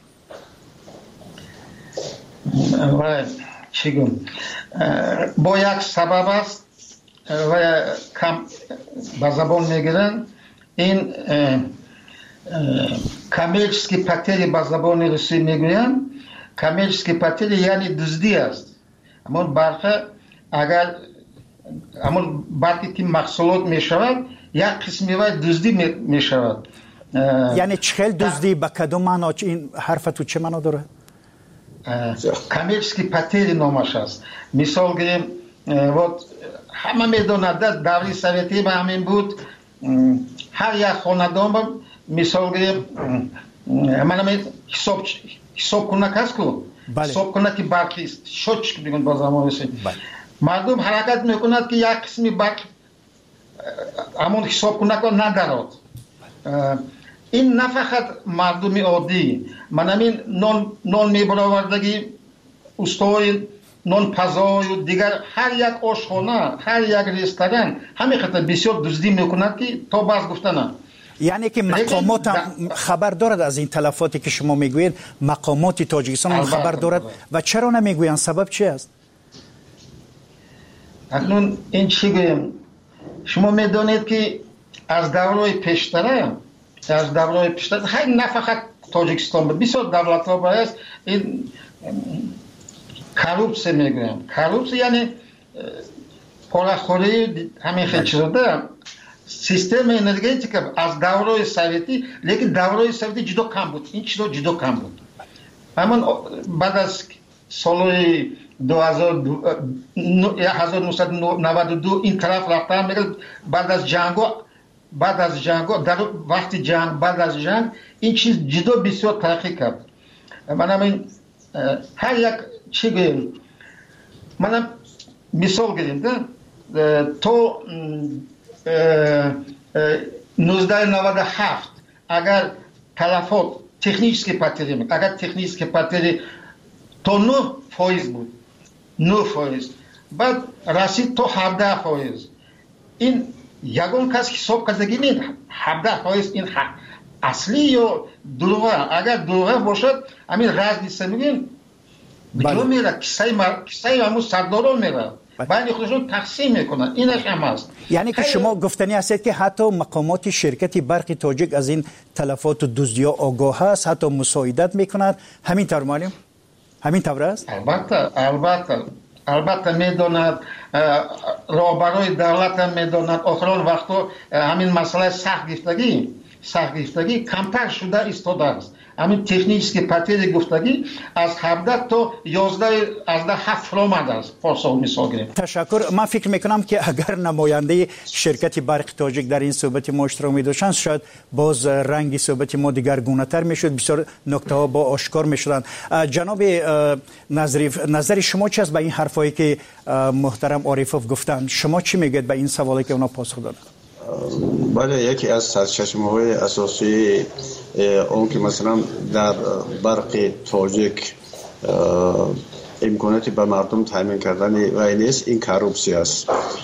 چیگم با یک سبب است و کم به زبان میگیرن این коммерческий потери по забони руси мегӯянд, коммерческий потери яъне дуздӣ аст. ҳамон барқа агар ҳамон барқе ки маҳсулот мешавад, як қисми вай дуздӣ мешавад. яъне чӣ хел дуздӣ, ба кадом маъно? ин ҳарфату чӣ маъно дорад? коммерческий потери номаш аст. мисол гирем, вот ҳама медонад даври советӣ ба ҳамин буд, ҳар як хонадон мисол гирем манаме ҳисобкунак ҳастку, ҳисобкунаки барқи счётчик мегӯянд ба замони русӣ. мардум ҳаракат мекунад ки як қисми барқ ҳамон ҳисобкунакро надарод. ин на фақат мардуми оддӣ, манамин нон мебаровардагӣ устои нонпазою дигар ҳар як ошхона, ҳар як ресторан ҳамин қадр бисёр дуздӣ мекунад ки то бас гуфтана. яъне ки мақомот хабар дорад аз ин талафоте ки шумо мегӯед? мақомоти тоҷикистон хабар дорад ва чаро намегӯянд? сабаб чи аст? акнун ин чӣ гӯем, шумо медонед ки аз даврои пештара ҳай на фақат тоҷикистон, бисёр давлатҳо баъд ин коррупсия мегӯям. коррупсия яъне порахӯрии ҳамин хел чизода. системаи энергетика аз даврои советӣ, лекин даврои советӣ ҷудо кам буд. ин чизо ҷудо кам буд. ҳамон баъд аз солҳои 1992 ин тараф рафтан мегӯяд, баъд аз ҷангҳо дар вақти ҷанг, баъд аз ҷанг ин чиз ҷудо бисёр тараққӣ кард. манамин ҳар як чӣ гӯем, манам мисол гирем то 1997 агар талафот технически потери, агар технически потери то 9% буд, 9%, баъд расид то 17%. ин ягон кас ҳисоб кардагӣ не 17% ин аслӣ ё дурӯға. агар дурӯға бошад, ҳамин разница мегӯем куҷо мерад? киссаи ҳамун сардорон мерад, байни худашон тақсим мекунад. инаш ҳам аст. яъне ки шумо гуфтанӣ ҳастед ки ҳатто мақомоти ширкати барқи тоҷик аз ин талафоту дуздиҳо огоҳ ҳаст, ҳатто мусоидат мекунад. ҳамин тавр маълим? ҳамин тавр аст? албатта медонад, роҳбарои давлат ҳам медонад. охирон вақтҳо ҳамин масъалаи сахт гирифтагӣ камтар шуда истодааст. ҳамин технически потери гуфтагӣ аз 17 то 11 фромад аст. посол мисол гирем. ташаккур. ман фикр мекунам ки агар намояндаи ширкати барқи тоҷик дар ин суҳбати мо иштирок медоштанд, шояд боз ранги суҳбати мо дигаргунатар мешуд, бисёр нуктаҳо бо ошкор мешуданд. ҷаноби назриф, назари шумо чи аст ба ин ҳарфое ки муҳтарам Орифов гуфтанд? шумо чӣ мегӯед ба ин саволе ки онҳо посух доданд? бале, яке аз сарчашмаҳои асосии он ки масалан дар барқи тоҷик имконоти ба мардум таъмин кардани вай нест, ин коррупсия аст.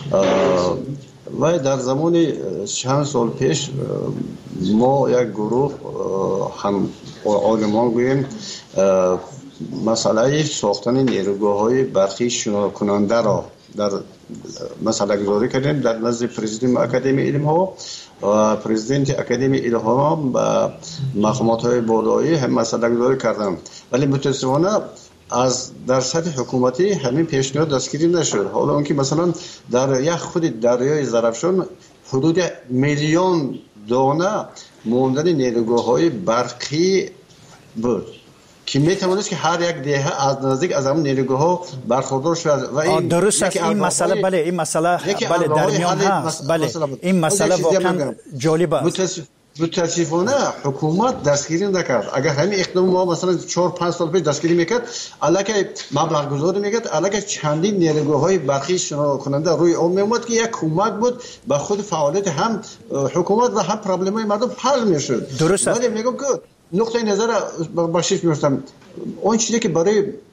вай дар замони чанд сол пеш мо як гурӯҳ ҳам олимон гӯем масъалаи сохтани нерӯгоҳҳои барқи шунокунандаро дар масъалагузорӣ кардем дар назди президент академияи илмҳо ва президенти академияи илмҳо ба мақомотҳои болоӣ ҳам масъалагузорӣ карданд. вале мутаассифона дар сатҳи ҳукуматӣ ҳамин пешниҳод дастгирӣ нашуд. ҳоло он ки масалан дар як худи дарёи Зарафшон ҳудуди 1 миллион дона мондани нерӯгоҳҳои барқӣ буд ки метавонист ки ҳар як деҳа аз наздик аз ҳамон нерӯгоҳҳо бархурдор шавад. дуруст аст. ин масъала бале дар миён ҳаст. бале, ин масъала воқеан ҷолиб аст. мутаассифона ҳукумат дастгирӣ накард. агар ҳамин иқтидом мо масалан 4-5 сол пеш дастгирӣ мекард, аллакай маблағгузорӣ мекард, аллакай чандин нерӯгоҳҳои барқи шунокунанда рӯи он меомад ки як кӯмак буд ба худи фаъолияти ҳам ҳукумат ва ҳам проблемаи мардум ҳал мешуд. дуруст аст. вале мегӯм ки нуқтаи назара бахшиш меёфтам, он чизе ки барои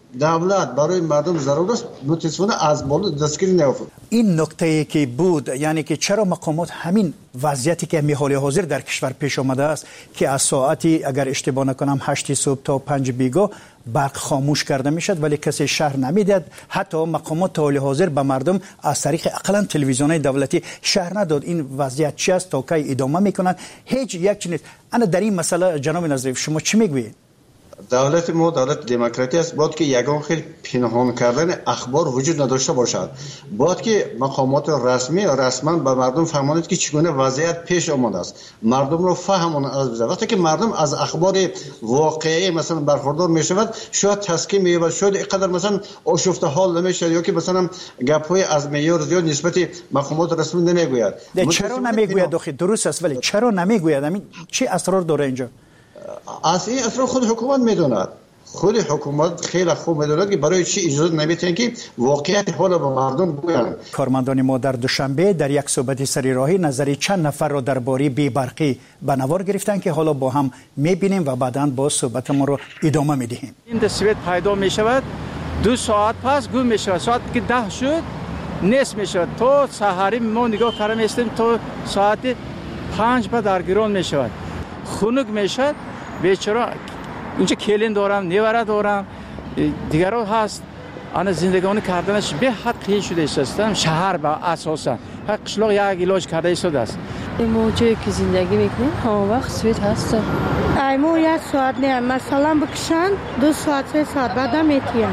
دولت برای مردم ضرور است متاسفانه از بالا دستگیری نیافت. این نکته که بود یعنی که چرا مقامات همین وضعیتی که می حال حاضر در کشور پیش آمده است که از ساعتی اگر اشتباه نکنم 8 صبح تا 5 بیگاه برق خاموش کرده میشد ولی کسی شهر نمیداد. حتی مقامات تا حال حاضر به مردم از طریق اقلا تلویزیون‌های دولتی شهر نداد. این وضعیت چی است تا کی ادامه میکنن؟ هیچ یک چیز. انا در این مسئله جناب نظریف شما چی میگویید؟ دولت ما دولت دموکراتی است. باید که یگان خیلی پنهان کردن اخبار وجود نداشته باشد. باید که مقامات رسما به مردم فهماند که چگونه وضعیت پیش آمده است. مردم رو فهمون از بزرگ. وقتی که مردم از اخبار واقعی مثلا برخوردار میشود شاید تسکین مییابد، شاید اینقدر مثلا آشفته حال نمیشود یا که مثلا گپ‌های از معیار زیاد نسبت مقامات رسمی نمیگوید. چرا نمیگوید؟ درست است ولی چرا نمیگوید؟ همین چی اسرار داره اینجا؟ از این اسرار خود حکومت میدوند. خود حکومت خیلی خوب میدوند که برای چی اجازه نمیدن که واقعیت حال به مردم بگویند. کارمندان ما در دوشنبه در یک صحبت سریراهی نظری چند نفر را درباره بی‌برقی به نوار گرفتن که حالا با هم میبینیم و بعداً با صحبت ما رو ادامه میدهیم. این دستیت پیدا میشود 2 ساعت پس گم میشود. ساعت که 10 شد نیست میشود. تو سحری ما نگاه کردیم استیم تو ساعت 5 بعد درگیران میشود. خنک میشد. بیچاره اونجا کلین دارم، نیوره دارم، دیگران هست. آن زندگانی کردنش به حد قیل شده است. شهر با اساسا هر قشلاق یک علاج کرده شده است. ما جایی که زندگی میکنیم همه وقت سویت هست. ما 1 ساعت نه مثلا بکشن 2 ساعت 3 ساعت بعد میتین.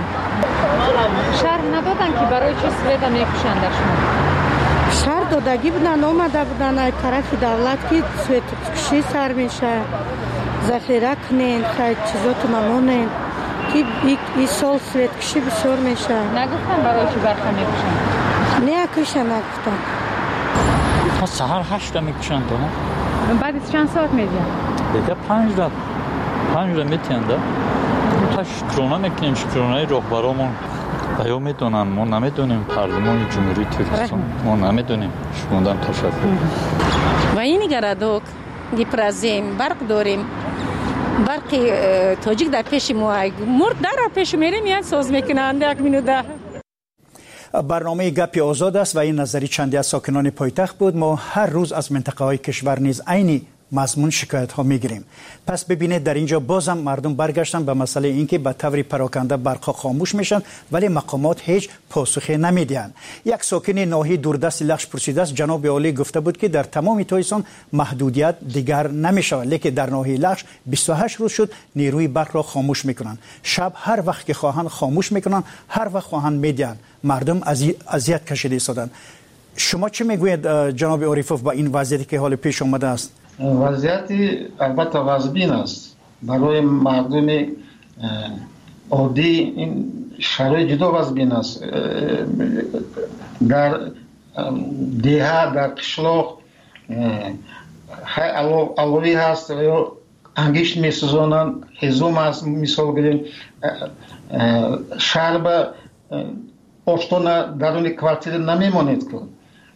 شهر ندادن که برای چه سویت میکشن در شما؟ شهر دادگی بودن اومده بودن از طرف دولت که سویت کشی سر میشه. ذخیره کنین خیلی چیزاتو ممنونین که این سال سویت کشی بسیار میشه. نگفتن برای چی برخه میکشن؟ نه کشه نگفتن. تا سهر 8 میکشن تو نه؟ بعد از چند ساعت میدین؟ دیگه 5 میتین ده. تا شکرانه میکنیم، شکرانه راهبرامون بیان میدونن. ما نمیدونیم پارلمان جمهوری ترکستان ما نمیدونیم. شموندم تشکر. و این گردوک گیپرازیم برق داریم. برق تاجیک در پیش ما مرد در پیش میریم یاد ساز میکنند 1 مینوته. برنامه گپی آزاد است و این نظری چندی از ساکنان پایتخت بود. ما هر روز از منطقه های کشور نیز عینی مضمون شکایت ها میگیریم. پس ببینید در اینجا بازم مردم برگشتن به مسئله اینکه به طور پراکنده برق خاموش میشن ولی مقامات هیچ پاسخی نمیدن. یک ساکن ناحیه دوردست لخش پرسیده است. جناب عالی گفته بود که در تمام تایستان محدودیت دیگر نمیشود لیکن در ناحیه لخش 28 روز شد نیروی برق را خاموش میکنن. شب هر وقت که خواهند خاموش میکنن، هر وقت خواهند میدن. مردم اذیت کشیده ایستادن. شما چه میگوید جناب عارفوف با این وضعیتی که حال پیش آمده است؟ وضعیتی البته وضبین است برای مردم عادی. این شرایط جدا وضبین است. در دیها در قشلاق علوی هست یا انگشت میسوزانن هزوم است. مثال بریم شهر به آشتان درون کوارتیر نمیمانید که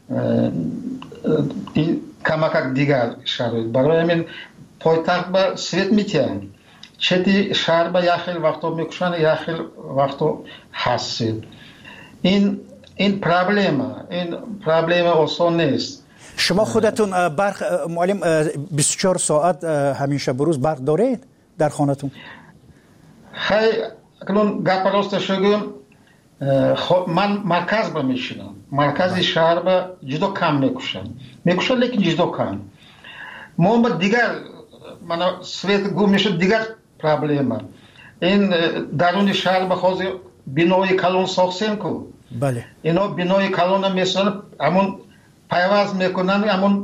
این کمک دیگر شرایط برای همین پایتخت به سویت میتین چتی شهر به یخیل وقتا میکشن یخیل وقتا هستید. این پرابلم آسان نیست. شما خودتون برق معلم 24 ساعت همیشه بروز برق دارید در خانتون؟ خیلی اکنون گپ راست شگم خب من مرکز با میشینم. مرکز شهر با جدا کم میکشن لیکن جدا کم. ما با دیگر من سویت گم میشه دیگر پرابلم. این درون شهر بخواد بینای کلون ساختن کو. بله. اینا بینای کلون میسازن همون پیوست میکنن همون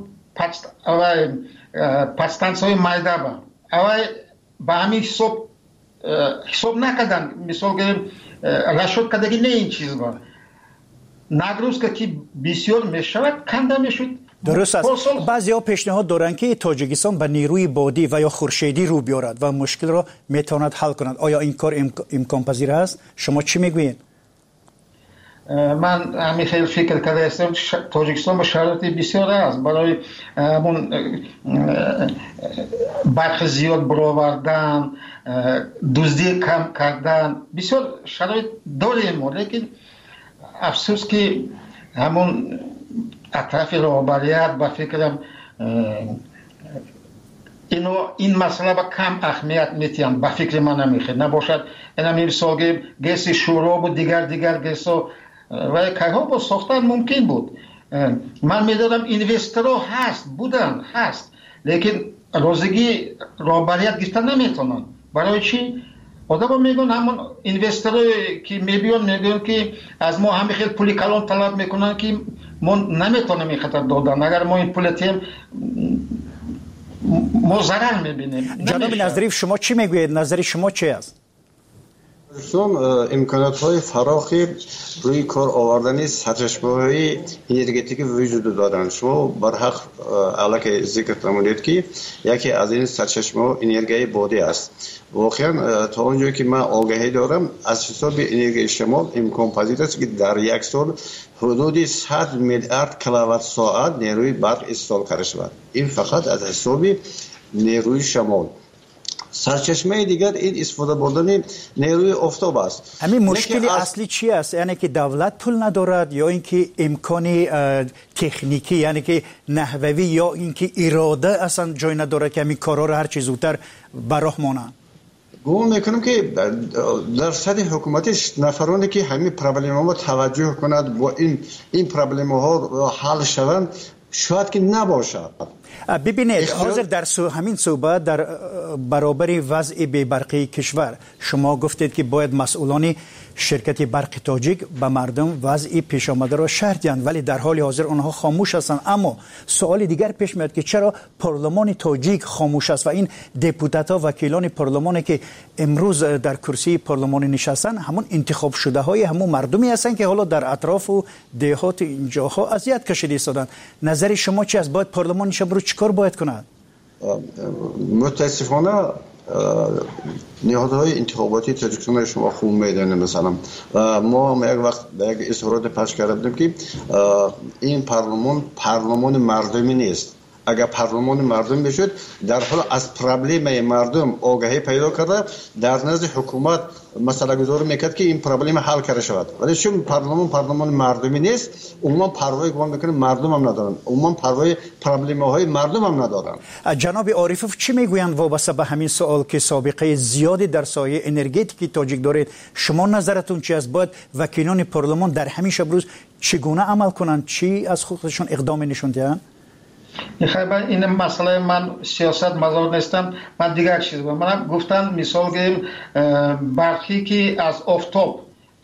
پستانسای مایده با. اوای با همین حساب نکردن. مثال گریم رشد کدگی نه این چیز با نگروز که بسیار میشود کنده میشود. درست است. بعضی ها پیشنهاد دارند که تاجیکستان به نیروی بادی و یا خورشیدی رو بیارد و مشکل را میتواند حل کند. آیا این کار امکان پذیر است؟ شما چی میگویید؟ من همین خیلی فکر کرده هستم. تاجیکستان با شرایط بسیار است برای همون برخی زیاد برآوردن، دزدی کم کردن، بسیار شرایط داریم ما. لیکن افسوس که همون اطراف رهبریت با فکرم این مسئله با کم اهمیت میتیم، با فکر من نمیخواد نباشد. این هم مثال گیس شوراب و دیگر گیس و کارها با ساختن ممکن بود. من میدارم اینوسترها هست لیکن روزگی رهبریت گرفتن نمیتونن. برای چی؟ آدم میگن همون اینوسترها که میگن که از ما همه خیلی پولی کلان طلب میکنن که ما نمیتونیم این خطر دادن. اگر ما این پول تیم ما ضرر میبینیم. جناب نظریف شما چی میگوید؟ نظر شما چی است؟ امکانات های فراخی روی کار آوردن سرچشمه های انرژتیکی وجود دارند. شما برحق علاقه ذکر فرمودید که یکی از این سرچشمه ها انرژی بادی است. واقعا تا اونجایی که من آگاهی دارم از حساب انرژی شمال امکان پذیر است که در یک سال حدود 100 میلیارد کیلووات ساعت نیروی برق استفاده کرده شود. این فقط از حساب نیروی شمال. سرچشمه دیگر این استفاده بردن نیروی آفتاب است. همین مشکلی اصلی چی است؟ یعنی که دولت پول ندارد یا اینکه امکانی تکنیکی، یعنی که نحوی، یا اینکه اراده اصلا جای نداره که همین کارا رو هر چیز زودتر به راه مانند؟ گمان میکنم که در سطح حکومتش نفرانی که همین پرابلم ها توجه کند با این پرابلم ها حل شوند شاید که نباشد. ببینید حاضر در همین صحبت در برابر وضع بی‌برقی کشور شما گفتید که باید مسئولان شرکت برق تاجیک به مردم وضع پیش آمده را شرح دهند، ولی در حال حاضر آنها خاموش هستند. اما سوال دیگر پیش میاد که چرا پارلمان تاجیک خاموش است و این دپوتات‌ها وکیلان پارلمانی که امروز در کرسی پارلمان نشستن همون انتخاب شده های همون مردمی هستند که حالا در اطراف و دهات اینجاها اذیت کشیده ایستادند. نظر شما چی است؟ باید پارلمان شب چیکار باید کند؟ متاسفانه نهادهای انتخاباتی تاجیکستان شما خوب میدونید. مثلا ما یک وقت به یک اظهارات پخش کردیم که این پارلمان مردمی نیست. اگر پارلمان مردم بشد در حال از پرابلم مردم آگاهی پیدا کرده در نزد حکومت مسئله گذاری میکرد که این پرابلم حل کرده شود. ولی چون پارلمان مردمی نیست، عموما پروای گمان میکنه مردم هم ندارن، عموما پروای پرابلم های مردم هم ندارن. جناب عارفوف چی میگویند وابسته به همین سوال که سابقه زیادی در سایه انرژتیکی تاجیک دارید؟ شما نظرتون چی است؟ باید وکیلان پارلمان در همین شب روز چگونه عمل کنند؟ چی از خودشون اقدام نشون دهند؟ این مسئله من سیاست مزار نیستم. من دیگر چیز من گفتن مثال گیم برقی که از آفتاب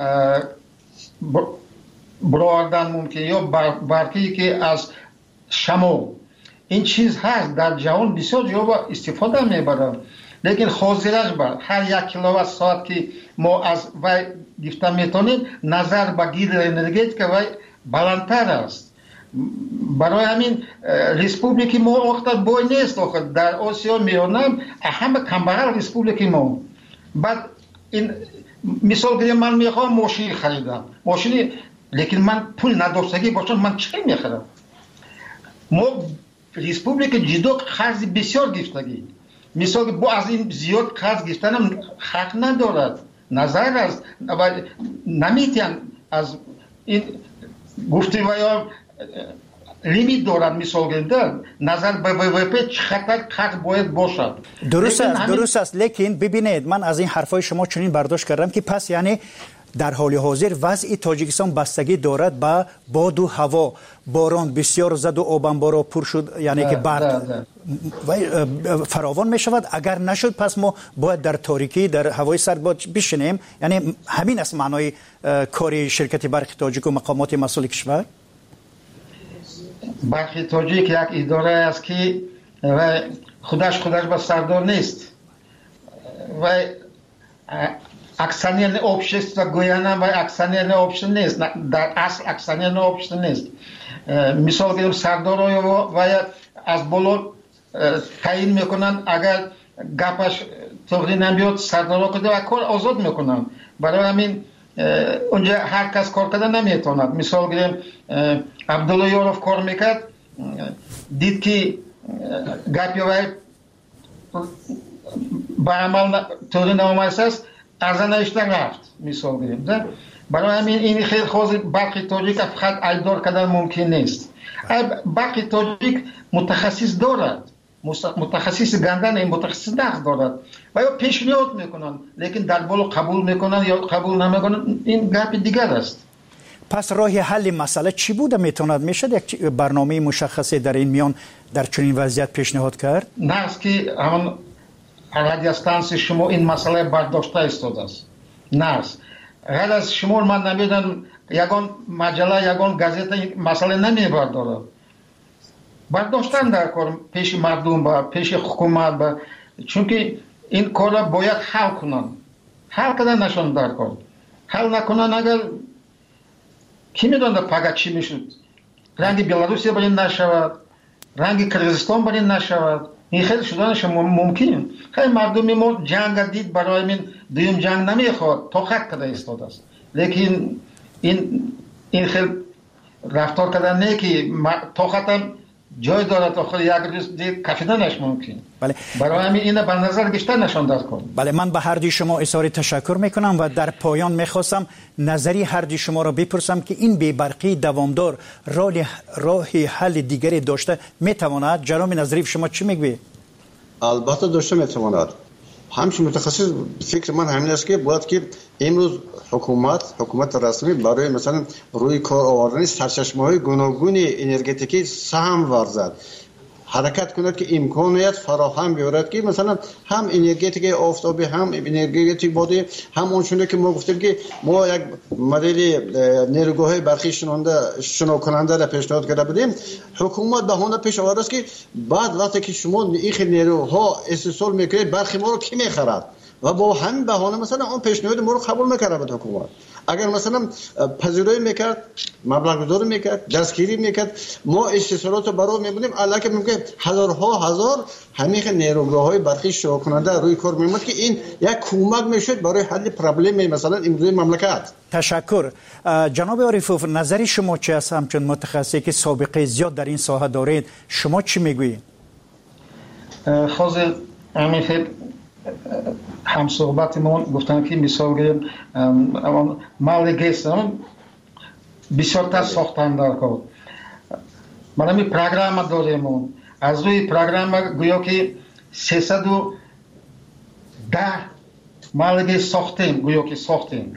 برآوردن ممکن یا برقی که از شمال، این چیز هست در جهان بسیار جا استفاده میبرن. لیکن حاضرش بر هر یک کیلووات ساعت که ما از وی گرفته میتونیم نظر به گیر انرژی که وی بلندتر است. برای همین ریسپوبلیکی ما وقتا بای نیست در آسیا میانم همه کمبغل ریسپوبلیکی ما. بعد این مثال گریم من میخوام ماشین خریدم ماشینی، لیکن من پول نداشتگی باشم من چی میخرم؟ ما ریسپوبلیک جدا خرج بسیار گرفتگی، مثال با از این زیاد خرج گرفتنم حق ندارد. نظر است نمیتین از این گفتی و یا لیمیت دارد. مثال گرفتن نظر به WP چقدر خرج باید باشد. درست است لیکن ببینید من از این حرفای شما چنین برداشت کردم که پس یعنی در حال حاضر وضع تاجیکستان بستگی دارد به باد و هوا. باران بسیار زد و آب انبارها پر شد، یعنی که برق فراوان می شود. اگر نشد پس ما باید در تاریکی در هوای سرد بشینیم. یعنی همین است معنای کاری شرکت برق تاجیک و مقامات مسئول کشور. برق تاجیک یک اداره است که خودش به سردار نیست و اکثریت آبشست و گویانه و اکثریت آبشست نیست. در اصل اکثریت آبشست نیست. مثال گیرم سردار و از بالا تعیین میکنن، اگر گپش توقی نمیاد سردار کده و کار آزاد میکنن. برای همین اونجا هر کس کار کده نمیتوند. مثال گیرم عبدالله یارف کار میکرد، دید که گپی و به عمل طوری نامایسته است ارزانش نرفت مثال بگیم ده برای همین این خیلی خوزی برخی تاجیک فقط ایدار کردن ممکن نیست برخی تاجیک متخصص دارد متخصص گندن متخصص نقد دارد و یا پیشنهاد میکنن لیکن در بالا قبول میکنن یا قبول نمیکنن این گپ دیگر است. پس راه حل مسئله چی بوده میتوند میشد یک برنامه مشخصی در این میان در چنین وضعیت پیشنهاد کرد؟ نه است که همان رادیوستانس شما این مسئله برداشته ایستاده است. نه است. غیر از شما من نمیدونم یگان مجله یگان گازیت این مسئله نمیبرداره. برداشتن در کار پیش مردم با پیش حکومت با چون که این کار باید حل کنن. حل کردن نشون در کار. حل نکنن اگر کی میدونه پگاه چی میشد؟ رنگ بلاروسی برین نشود، رنگ کرغیزستان برین نشود. این خیلی شدنش ممکن. خیلی مردم ما جنگ دید برای من دویم جنگ نمیخواد تا خط کرده ایستاده است. لیکن این خیلی رفتار کردن نه که تا خطم جای دارد آخر یک روز دید کشیدنش ممکن. بله. برای همین اینه به نظر بیشتر نشان داد کن. بله من به هر دوی شما اظهار تشکر میکنم و در پایان میخواستم نظری هر دوی شما را بپرسم که این بی‌برقی دوامدار راه حل دیگری داشته میتواند؟ جناب نظریف شما چی میگوید؟ البته داشته میتواند. همچنین متخصص فکر من همین است که باید که امروز حکومت رسمی برای مثلا روی کار آوردن سرچشمه‌های گوناگون انرژتیکی سهم ورزد حرکت کند که امکانیت فراهم بیاورد که مثلا هم انرژتیک آفتابی هم انرژتیک بادی هم اونچونه که ما گفتیم که ما یک مدل نیروگاه برقی شنا کننده را پیشنهاد کرده بودیم. حکومت بهانه پیش آورده است که بعد وقتی که شما این نیروها استحصال میکنید برخی ما رو کی میخرد و با همین بهانه مثلا اون پیشنهاد ما رو قبول میکرد بود حکومت. اگر مثلا پذیرایی میکرد مبلغ گذاری میکرد دستگیری میکرد ما استحصالات رو برای میبودیم البته ممکن هزار همین نیروگاه‌های برقی شروع کننده روی کار میمد که این یک کمک میشد برای حل پرابلم مثلا امروزی مملکت. تشکر. جناب عارفوف نظر شما چه است؟ همچون متخصصی که سابقه زیاد در این ساحه دارید شما چی میگویید؟ خود همین هم صحبتمون گفتن که مثال گریم مال گیس بسیار تا ساختن در کار من همی پروگرام داریم از روی پروگرام گویا که 310 مال گیس ساختیم گویا که ساختیم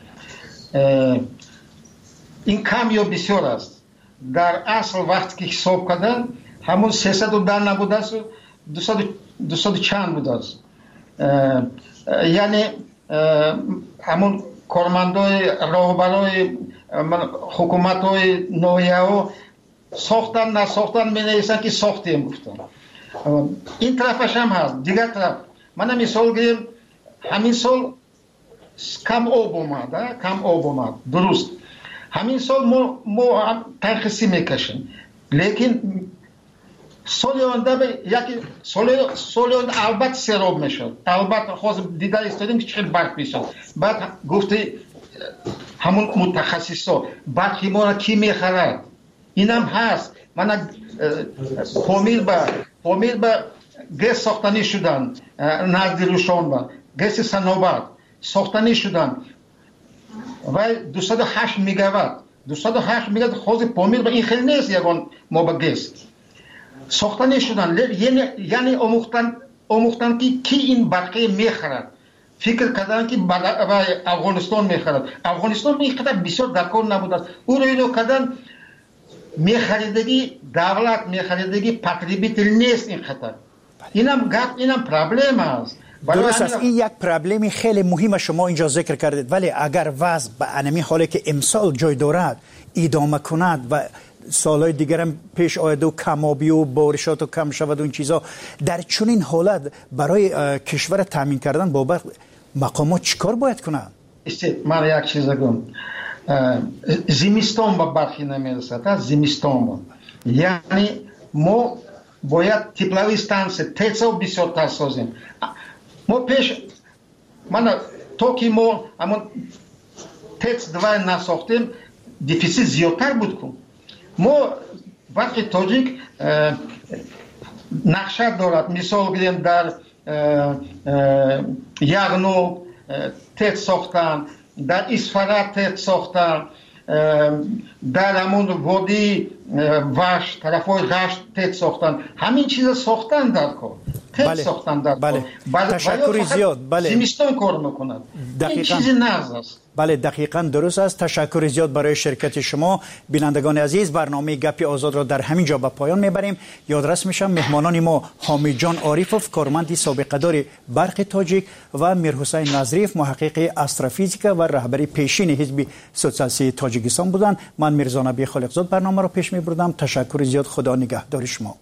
این کم یا بسیار است در اصل وقتی که حساب کردن همون 310 نبوده است 200 چند بوده است یعنی همون کارمندای راهبرای حکومتای نویه ساختن نساختن می نویسن که ساختیم گفتن این طرفش هم هست دیگر طرف من مثال گیریم همین سال کم آب اومد درست همین سال ما ترخیصی میکشیم لیکن سال آینده یکی سال آینده البته سیراب میشد البته خواست دیده استادیم که چقدر برق میشد بعد گفته همون متخصصا برقی ما را کی میخرد اینم هست من پامیر به گس ساختنی شدن نزد روشان با گس سنوبت ساختنی شدن و 208 میگاوات خواست پامیر به این خیلی نیست یکان ما به گس ساختنی شدن یعنی آموختن که کی این برقی میخرد فکر کردن که افغانستان میخرد افغانستان میخرد بسیار دکار نبود است او رو اینو کردن میخریدگی دولت میخریدگی پتریبیتل نیست این خطر اینم پرابلم است درست است این یک پرابلمی خیلی مهم شما اینجا ذکر کردید ولی اگر وضع به انمی حالی که امسال جای دارد ادامه کند و سالهای دیگر هم پیش آید و کمابی و بارشات و کم شود و این چیزا در چنین حالت برای کشور تامین کردن بابت مقامات چیکار باید کنند؟ من یک چیز گم زمستان با برخی نمیرسد زمستان یعنی ما باید تپلوی ستانس تیسا بسیار تر سازیم ما پیش من تو که ما همون تیس دوای نساختیم دفیسیت زیادتر بود کن ما وقتی تاجیک نقشه دارد. مثال بگیریم در یغنو تت ساختن، در اسفرت تت ساختن، در همون وادی وش طرفای غشت تت ساختن. همین چیز ساختن در کار، تت ساختن در کار. تشکر زیاد. زمستان کار میکنند. این چیزی نرز است. بله دقیقاً درست است. تشکر زیاد برای شرکت شما. بینندگان عزیز، برنامه گپ آزاد را در همین جا به پایان میبریم. یادرس میشم مهمانان ما حامد جان عارفوف، کارمند سابقه دار برق تاجیک، و میرحسین نظریف، محقق استروفیزیک و رهبر پیشین حزب سوسیالیست تاجیکستان بودند. من میرزا نبی خالقزاد برنامه را پیش میبردم. تشکر زیاد. خدا نگهدار شما.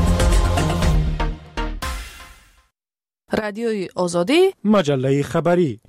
رادیوی آزادی، مجله خبری.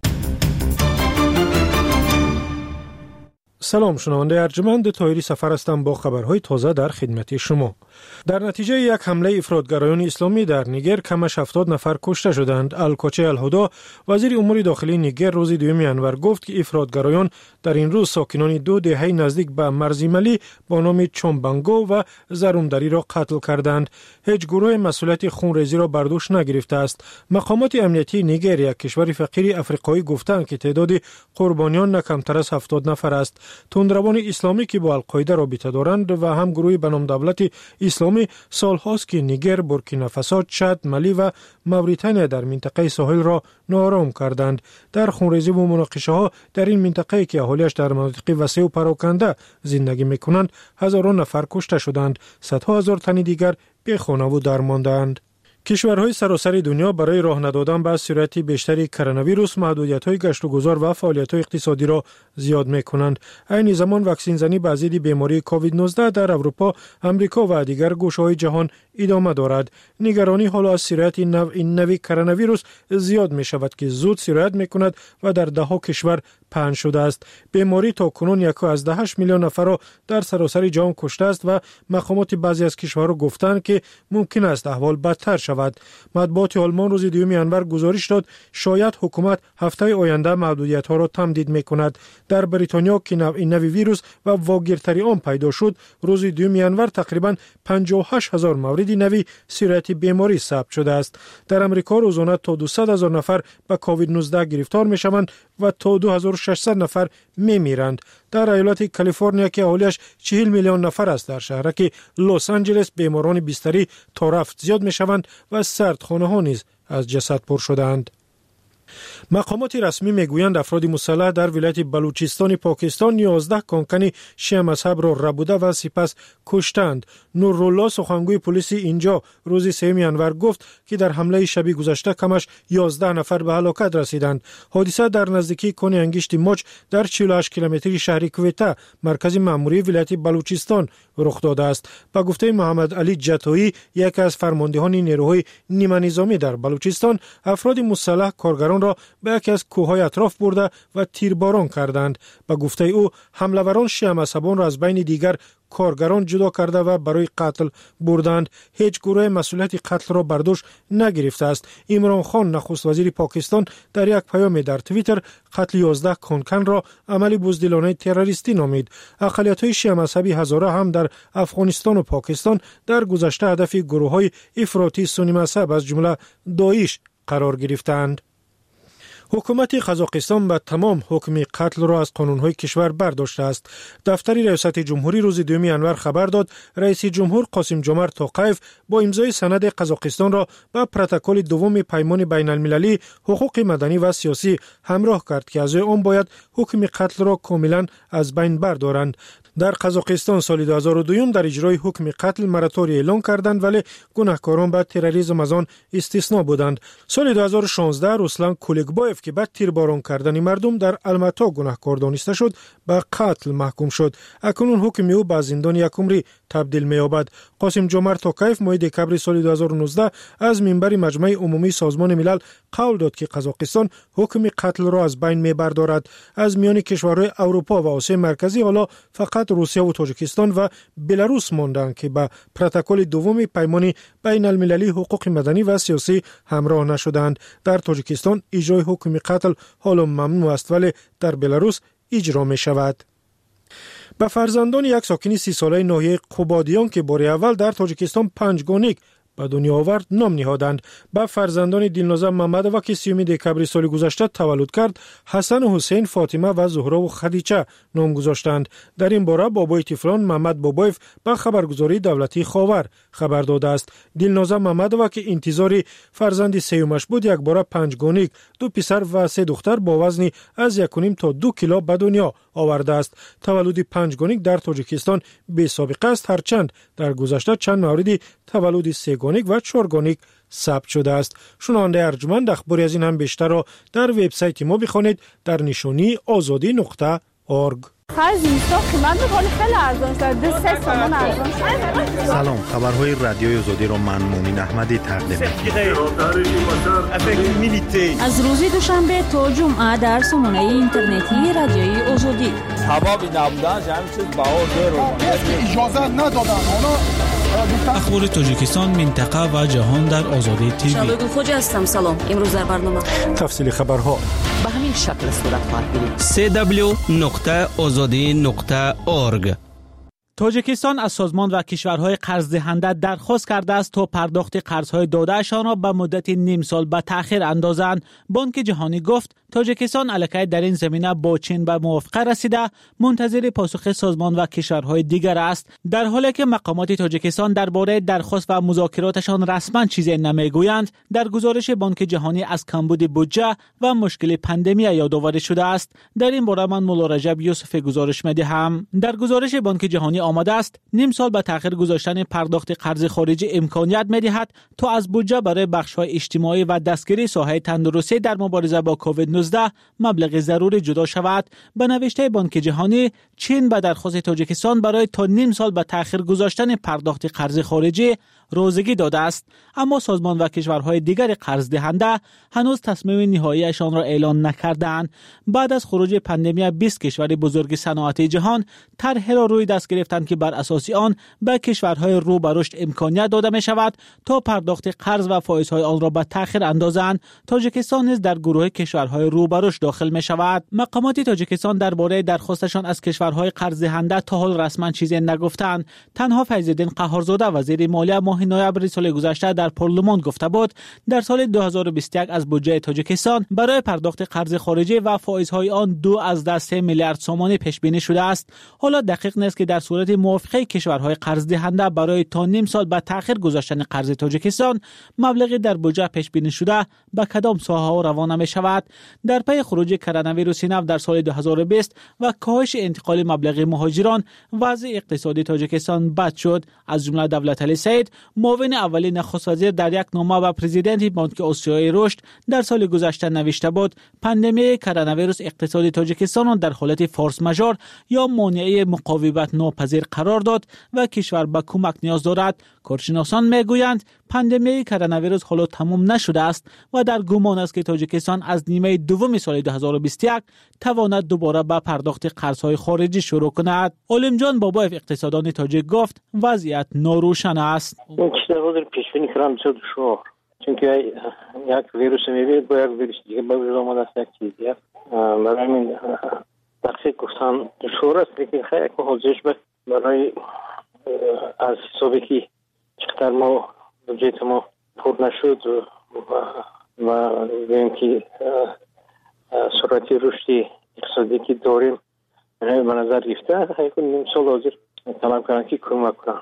سلام، شنونده ارجمند طاهری سفر هستم با خبرهای تازه در خدمت شما. در نتیجه یک حمله افراطگرایان اسلامی در نیگر کمش 70 نفر کشته شدند. الکوچه الهدا، وزیر امور داخلی نیگر، روز 2 ینور گفت که افراطگرایان در این روز ساکنان 2 دهه نزدیک به مرزیملی با نام چومبانگو و زرومدری را قتل کردند. هیچ گروه مسئولیت خونریزی را بر دوش نگرفته است. مقامات امنیتی نیگر، یک کشور فقیر افریقایی، گفتند که تعداد قربانیان نه کمتر از 70 نفر است. تندروان اسلامی که با القاعده رابطه دارند و هم گروه به نام دولت اسلامی سالهاست که نیگر، بورکینافاسو، چاد، مالی و موریتانیا در منطقه ساحل را ناآرام کردند. در خونریزی و مناقشه ها در این منطقه که اهالیش در مناطق وسیع و پراکنده زندگی میکنند، هزاران نفر کشته شدند. صدها هزار تن دیگر بی خانه و درماندند. کشورهای سراسر دنیا برای راه ندادن به سرعت بیشتری کرونا ویروس محدودیت‌های گشت و گذار و فعالیت‌های اقتصادی را زیاد می‌کنند. عین زمان واکسن زنی به ضد بیماری کووید 19 در اروپا، امریکا و دیگر گوشه‌های جهان ادامه دارد. نگرانی حالا از سرعت این نوع کرونا ویروس زیاد می‌شود که زود سرایت می‌کند و در ده‌ها کشور پنهان شده است. بیماری تا کنون 1.8 میلیون نفر را در سراسر جهان کشته است و مقامات بعضی از کشورها گفتند که ممکن است احوال بدتر شود. مطبوعات آلمان روز 2 ینور گزارش داد شاید حکومت هفته آینده محدودیت‌ها را تمدید می‌کند. در بریتانیا که این نوع ویروس و واگیرتری آن پیدا شد، روز 2 ینور تقریباً 58,000 مورد نوی سرایت بیماری ثبت شده است. در امریکا روزانه تا 200,000 نفر به کووید 19 گرفتار می‌شوند و تا 2600 نفر می‌میرند. در ایالت کالیفرنیا که اهالیش 40 میلیون نفر است، در شهرک لس آنجلس بیماران بستری تا رفت زیاد می‌شوند و سردخانه‌ها نیز از جسد پر شدند. مقامات رسمی میگویند افراد مسلح در ولایت بلوچستان پاکستان 11 کانکن شیعه مذهب را ربوده و سپس کشتند. نورالله، سخنگوی پلیس اینجا، روز 3 ینور گفت که در حمله شب گذشته کمش 11 نفر به هلاکت رسیدند. حادثه در نزدیکی کن انگشت ماچ در 48 کیلومتری شهر کویتا، مرکز مأموری ولایت بلوچستان رخ داده است. به گفته محمد علی جتویی، یکی از فرماندهان نیروهای نیمه نظامی در بلوچستان، افراد مسلح کارگران را به یکی از کوههای اطراف برده و تیرباران کردند. به گفته او، حمله‌وران شیعه مذهبان را از بین دیگر کارگران جدا کرده و برای قتل بردند. هیچ گروه مسئولیت قتل را بر دوش نگرفته است. عمران خان، نخست وزیر پاکستان، در یک پیام در توییتر قتل 11 کانکن را عمل بزدلانه تروریستی نامید. اقلیت‌های شیعه مذهبی هزاره هم در افغانستان و پاکستان در گذشته هدف گروه‌های افراطی سنی مذهب از جمله داعش قرار گرفتند. حکومت قزاقستان به تمام حکم قتل را از قانون‌های کشور برداشته است. دفتر ریاست جمهوری روز 2 ینور خبر داد رئیس جمهور قاسم جمعت توقیف با امضای سند قزاقستان را به پروتکل دوم پیمان بین المللی حقوق مدنی و سیاسی همراه کرد که از آن باید حکم قتل را کاملا از بین بردارند. در قزاقستان سال 2002 در اجرای حکم قتل مراتوری اعلان کردند، ولی گناهکاران به تروریسم از آن استثنا بودند. سال 2016 رسلان کولگبایف که بعد تیرباران کردن مردم در الماتا گناهکار دانسته شد، به قتل محکوم شد. اکنون حکم او به زندان یک عمری تبدیل می‌یابد. قاسم جمعت توقیف ماه دکبر سال 2019 از منبر مجمع عمومی سازمان ملل قول داد که قزاقستان حکم قتل را از بین می‌بردارد. از میان کشورهای اروپا و آسیا مرکزی حالا فقط روسیه و تاجیکستان و بلاروس ماندند که به پروتکل دوم پیمان بین المللی حقوق مدنی و سیاسی همراه نشدند. در تاجیکستان اجرای حکم قتل حالا ممنوع است، ولی در بلاروس اجرا می شود. به فرزندان یک ساکن 30 ساله ناحیه قوبادیان که بار اول در تاجیکستان 5 گانیک به دنیا آورد نام نهادند. به فرزندان دلنوزه محمدова که 30 دکبر سال گذشته تولد کرد حسن و حسین، فاطمه و زهرا و خدیجه نام گذاشتند. در این باره بابای طفلان محمد بابایف به خبرگزاری دولتی خاور خبر داده است. دلنوزه محمدова که انتظار فرزند سیومش بود یک باره 5 گونیک، 2 پسر و 3 دختر با وزن از 1.5 تا 2 کیلو به دنیا آورده است. تولد 5 گونیک در تاجیکستان بی سابقه است، هرچند در گذشته چند موردی تولد 3 گونیک و 4 گونیک ثبت شده است. شنونده ارجمند اخباری از این هم بیشتر را در وبسایت ما بخوانید در نشانی azadi.org. سلام، خبرهای رادیوی آزادی را من مومن احمدی تقدیم می‌کنم. از روز دوشنبه تا جمعه در سامانه اینترنتی رادیوی آزادی. حبابی نبودن همین چیز باور اجازه ندادن. اخبار تاجیکستان، منطقه و جهان در آزادی تیوی. شادو خوجا هستم. سلام. امروز در برنامه تفصیل خبرها به همین شکل صورت خواهد گرفت. www.azadi.org. تاجیکستان از سازمان و کشورهای قرض دهنده درخواست کرده است تا پرداخت قرضهای دادهشان را به مدت نیم سال به تأخیر اندازند. بانک جهانی گفت تاجیکستان الکی در این زمینه با چین به موافقه رسیده، منتظر پاسخ سازمان و کشورهای دیگر است. در حالی که مقامات تاجیکستان درباره درخواست و مذاکراتشان رسما چیزی نمیگویند، در گزارش بانک جهانی از کمبود بودجه و مشکل پاندمی یادآوری شده است. در این باره من مولا رجب یوسف گزارش می‌دهم. در گزارش بانک جهانی آمده است نیم سال به تأخیر گذاشتن پرداخت قرض خارجی امکانیت می‌دهد تا از بودجه برای بخش‌های اجتماعی و دستگیری ساحه تندرستی در مبارزه با کووید 19 مبلغ ضروری جدا شود. به نوشته بانک جهانی، چین به درخواست تاجیکستان برای تا نیم سال به تأخیر گذاشتن پرداخت قرض خارجی روزگی داده است، اما سازمان و کشورهای دیگر قرض دهنده هنوز تصمیم نهاییشان را اعلان نکردند. بعد از خروج پاندمی 20 کشور بزرگ صنعتی جهان طرحی را روی دست گرفتند که بر اساس آن به کشورهای رو به رشد امکانیت داده می شود تا پرداخت قرض و فایزهای آن را به تأخیر اندازند. تاجیکستان نیز در گروه کشورهای رو به رشد داخل می شود. مقامات تاجیکستان درباره درخواستشان از کشورهای قرض دهنده تا حال رسما چیزی نگفتند. تنها فیض‌الدین قهارزاده وزیر مالیه ماه نوامبر سال گذشته در پارلمان گفته بود در سال 2021 از بودجه تاجیکستان برای پرداخت قرض خارجی و فایزهای آن 2.3 میلیارد سومانی پیش بینی شده است. حالا دقیق نیست که در صورت موافقه کشورهای قرض دهنده برای تا نیم سال به تأخیر گذاشتن قرض تاجیکستان مبلغی در بودجه پیش بینی شده به کدام ساحه‌ها روانه می شود. در پی خروج کرونا ویروس نو در سال 2020 و کاهش انتقال مبلغ مهاجران، وضع اقتصادی تاجیکستان بد شد. از جمله دولت علی سید، معاون اولی نخست وزیر، در یک نامه به پرزیدنت بانک آسیایی رشد در سال گذشته نوشته بود پاندمی کرونا ویروس اقتصاد تاجیکستان را در حالت فورس ماژور یا مانعه مقاومت ناپذیر قرار داد و کشور به کمک نیاز دارد. کارشناسان میگویند پاندمی کرونا ویروس حالا تمام نشده است و در گمان است که تاجیکستان از نیمه دوم سال 2021 تواند دوباره به پرداخت قرض‌های خارجی شروع کند. عالمجان بابایف اقتصاددان تاجیک گفت وضعیت ناروشن است. چیزی پیش بینی کردن بسیار دشوار، چون یک ویروس میبینید با یک ویروس دیگه به وجود آمده است یک چیزی. برای همین تقصیر گفتن دشوار است، لیکن خیلی حاضرش برای از حسابی که چقدر ما بودجه ما پر نشد و ببینیم که سرعت رشد اقتصادی که داریم به نظر گرفته خیلی نیم سال حاضر طلب کردن که کمک کنن.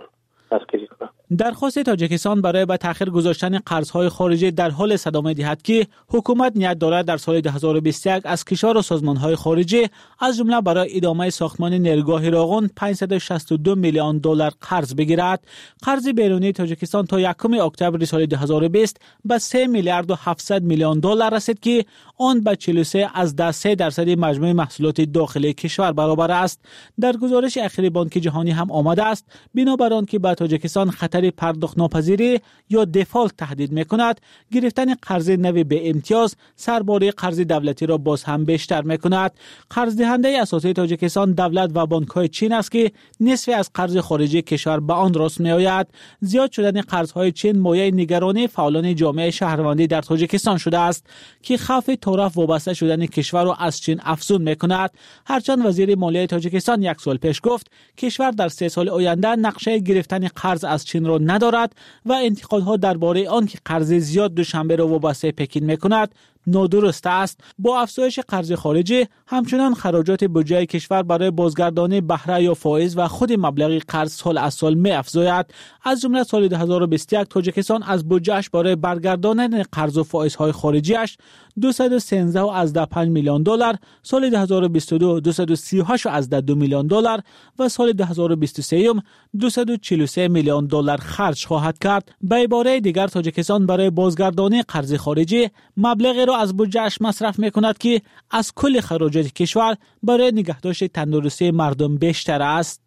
درخواست تاجیکستان برای به تأخیر گذاشتن قرضهای خارجی در حال صدا می‌دهد که حکومت نیت دارد در سال 2021 از کشور و سازمان‌های خارجی از جمله برای ادامه ساختمان نیروگاه راغون 562 میلیون دلار قرض بگیرد. قرض بیرونی تاجیکستان تا 1 اکتبر سال 2020 به 3 میلیارد و 700 میلیون دلار رسید که آن به 43.3% مجموع محصولات داخلی کشور برابر است. در گزارش اخیر بانک جهانی هم آمده است بنابر آن که تاجیکستان خطر پرداخت ناپذیری یا دفالت تهدید می‌کند، گرفتن قرض نوی به امتیاز سرباره قرض دولتی را باز هم بیشتر می‌کند. قرض دهنده اساسی تاجیکستان دولت و بانک‌های چین است که نصف از قرض خارجی کشور به آن راست می‌آید. زیاد شدن قرض‌های چین مایه نگرانی فعالان جامعه شهروندی در تاجیکستان شده است که خوف طرف وابسته شدن کشور را از چین افزون می‌کند. هرچند وزیر مالیه تاجیکستان یک سال پیش گفت کشور در 3 سال آینده نقشه گرفتن قرض از چین را ندارد و انتقادها درباره آن که قرض زیاد دوشنبه را وابسته پکین میکند نادرست است. با افزایش قرض خارجی همچنان خراجات بودجه کشور برای بازگردانی بهره یا فائز و خود مبلغ قرض سال از سال می افزاید. از جمله سال 2021 تاجیکستان از بودجهش برای برگرداندن قرض و فائزهای خارجیش 213.5 میلیون دلار، سال 2022 238.2 میلیون دلار و سال 2023 243 میلیون دلار خرج خواهد کرد. به عباره دیگر تاجیکستان برای بازگردانی قرض خارجی مبلغی را از بودجهش مصرف میکند که از کل خراجات کشور برای نگهداشت تندرستی مردم بیشتر است.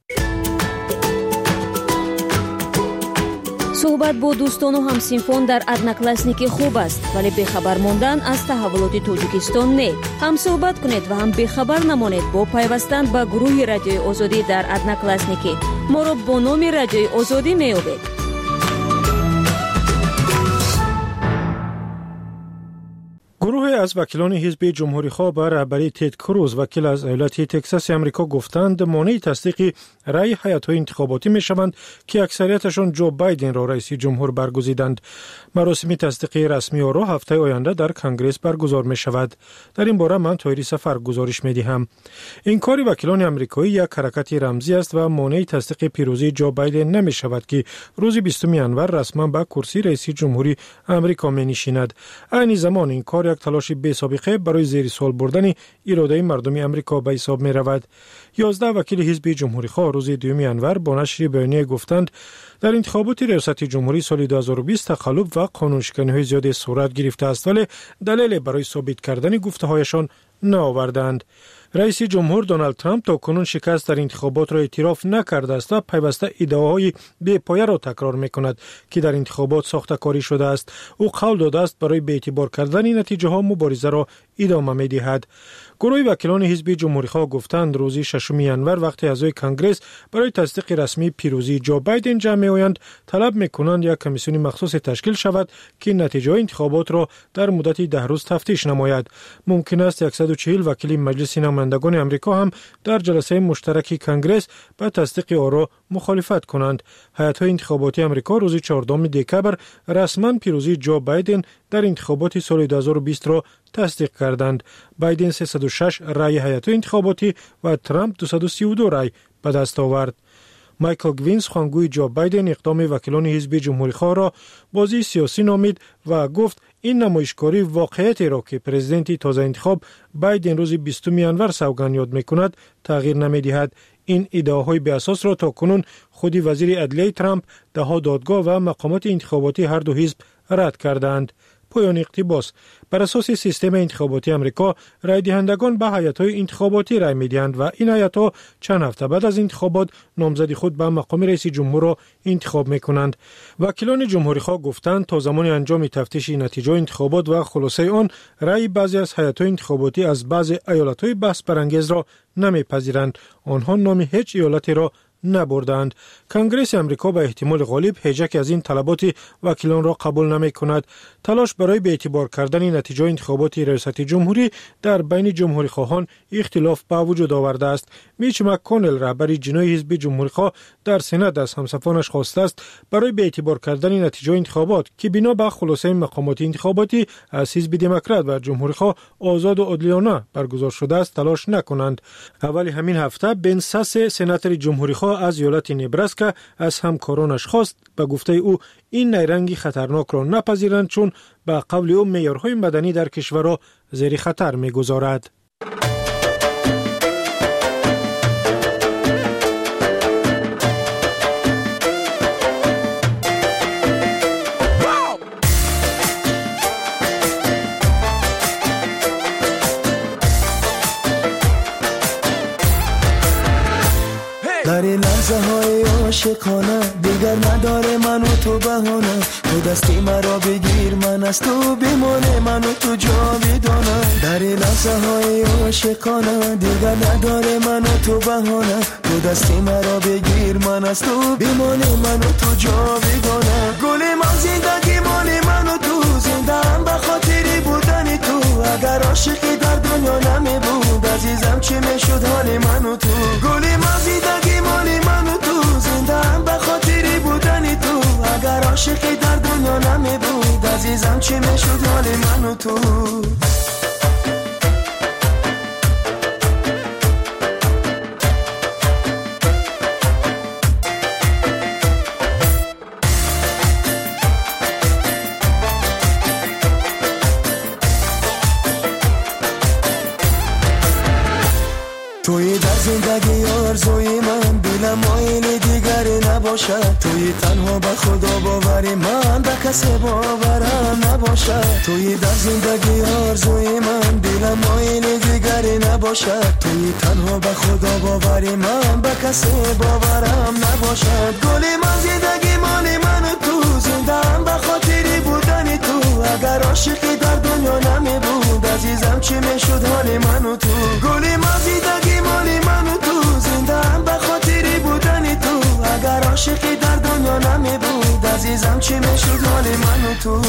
صحبت با دوستان و همسینفون در ادناکلاسنیکی خوب است، ولی بخبر ماندن از تحولات تاجیکستان نه. هم صحبت کنید و هم بخبر نمانید با پیوستن به گروه رادیوی آزادی در ادناکلاسنیکی. ما را با نام رادیوی آزادی میابید. گروه از وکیلان حزب جمهوری‌خواه به رهبری تد کروز وکیل از ایالت تگزاس آمریکا گفتند مانع تصدیق رأی هیئت‌های انتخاباتی می‌شوند که اکثریتشان جو بایدن را رئیس جمهور برگزیدند. مراسم تصدیق رسمی آرا هفته آینده در کنگره برگزار می‌شود. در این باره من طاهری سفر گزارش می‌دهم. این کار وکیلان آمریکایی یک حرکت رمزی است و مانع تصدیق پیروزی جو بایدن نمی‌شود که روز 20 ژانویه رسما به کرسی رئیس جمهوری آمریکا می‌نشیند. این زمان این کار یک تلاش بی‌سابقه برای زیر سوال بردن اراده مردم آمریکا به حساب می رود. 11 وکیل حزب جمهوری‌خواه روز 2 ژانویه با نشر بیانیه گفتند در انتخابات ریاست جمهوری سال 2020 تقلب و قانونشکنی‌های زیاد صورت گرفته است، ولی دلیل برای ثابت کردن گفته‌هایشان نآوردند. رئیس جمهور دونالد ترامپ تا کنون شکست در انتخابات را اعتراف نکرده است و پیوسته ادعاهای بی‌پایه را تکرار می‌کند که در انتخابات ساخته‌کاری شده است. او قول داده است برای بی‌اعتبار کردن نتیجه‌ها مبارزه را ادامه می‌دهد. گروه وکیلان حزب جمهوری‌خواه گفتند روز 6 ژانویه وقتی اعضای کنگره برای تصدیق رسمی پیروزی جو بایدن جمع می‌آیند طلب می‌کنند یک کمیسیون مخصوص تشکیل شود که نتیجه انتخابات را در مدت 10 روز تفتیش نماید. ممکن است 140 وکیل مجلس نمایندگان آمریکا هم در جلسه مشترک کنگره با تصدیق آرا مخالفت کنند. هیئت‌های انتخاباتی آمریکا روز 14 دکبر رسما پیروزی جو بایدن در انتخابات سال 2020 را تصدیق کردند. بایدن 306 رای هیئت‌های انتخاباتی و ترامپ 232 رای به دست آورد. مایکل گوینز خوانگوی جو بایدن اقدام وکیلان حزب جمهوری‌خواه را بازی سیاسی نامید و گفت این نمایشکاری واقعیتی را که پرزیدنت تازه انتخاب بایدن روز 20 ژانویه سوگند یاد می‌کند تغییر نمی‌دهد. این ادعاهای بی اساس را تا کنون خودی وزیر عدلیه ترامپ، ده‌ها دادگاه و مقامات انتخاباتی هر دو حزب رد کردند. پایان اقتباس: بر اساس سیستم انتخاباتی آمریکا رای دهندگان به هیئت‌های انتخاباتی رای می‌دهند و این هیئت‌ها چند هفته بعد از انتخابات نامزد خود به مقام رئیس جمهور را انتخاب می‌کنند. وکیلان جمهوری‌خواه گفتند تا زمان انجام تفتیش نتیجه انتخابات و خلاصه آن رای بعضی از هیئت‌های انتخاباتی از بعضی ایالت‌های بحث برانگیز را نمی‌پذیرند. آنها نام هیچ ایالتی را نبردند. کنگره آمریکا به احتمال غالب هیچ از این طلبات وکیلان را قبول نمی کند. تلاش برای به اعتبار کردن نتیجه انتخابات ریاست جمهوری در بین جمهوری خواهان اختلاف به وجود آورده است. میچ مک‌کونل رهبر جناحی حزب جمهوری خواه در سنا از همسفانش خواسته است برای به اعتبار کردن نتیجه انتخابات که بنا به خلاصه مقامات انتخاباتی از حزب دموکرات و جمهوری خواه آزاد و عادلانه برگزار شده است تلاش نکنند. اولی همین هفته بن ساس سناتور جمهوری خواه از ایالت نبراسکا از همکارانش خواست به گفته او این نیرنگی خطرناک را نپذیرند چون به قول او معیارهای مدنی در کشور را زیر خطر می‌گذارد. در این لحظه های عاشقانه دیگر نداره من و تو بهانه، تو دستی مرا بگیر من از تو بمانه من و تو جاودانه. در این لحظه های عاشقانه دیگر نداره من و تو بهانه، تو دستی مرا بگیر من از تو بمانه من و تو جاودانه. گل من زندگی مال من و تو زنده هم به خاطر بودن تو، اگر عاشقی در دنیا دنیا نمی بود عزیزم چی میشد حال من و تو گلی مازیدگی مالی من و تو زندم به خاطری بودنی تو اگر عاشقی در دنیا نمی بود عزیزم چی میشد حال من و تو توی در زندگی آرزوی من دلم مایل دیگری نباشد توی تنها به خدا باوری من به کسی باورم نباشد توی در زندگی آرزوی من دلم مایل دیگری نباشد توی تنها به خدا باوری من به کسی باورم نباشد گلی من زندگی مالی من و تو زندم به خاطری بودنی تو اگر عاشقی در دنیا نمی بود عزیزم چی میشد حال من و تو گلی من زندگی مالی من و تو زندم به خاطری بودنی تو اگر عاشقی در دنیا نمی بود عزیزم چی میشد حال من و تو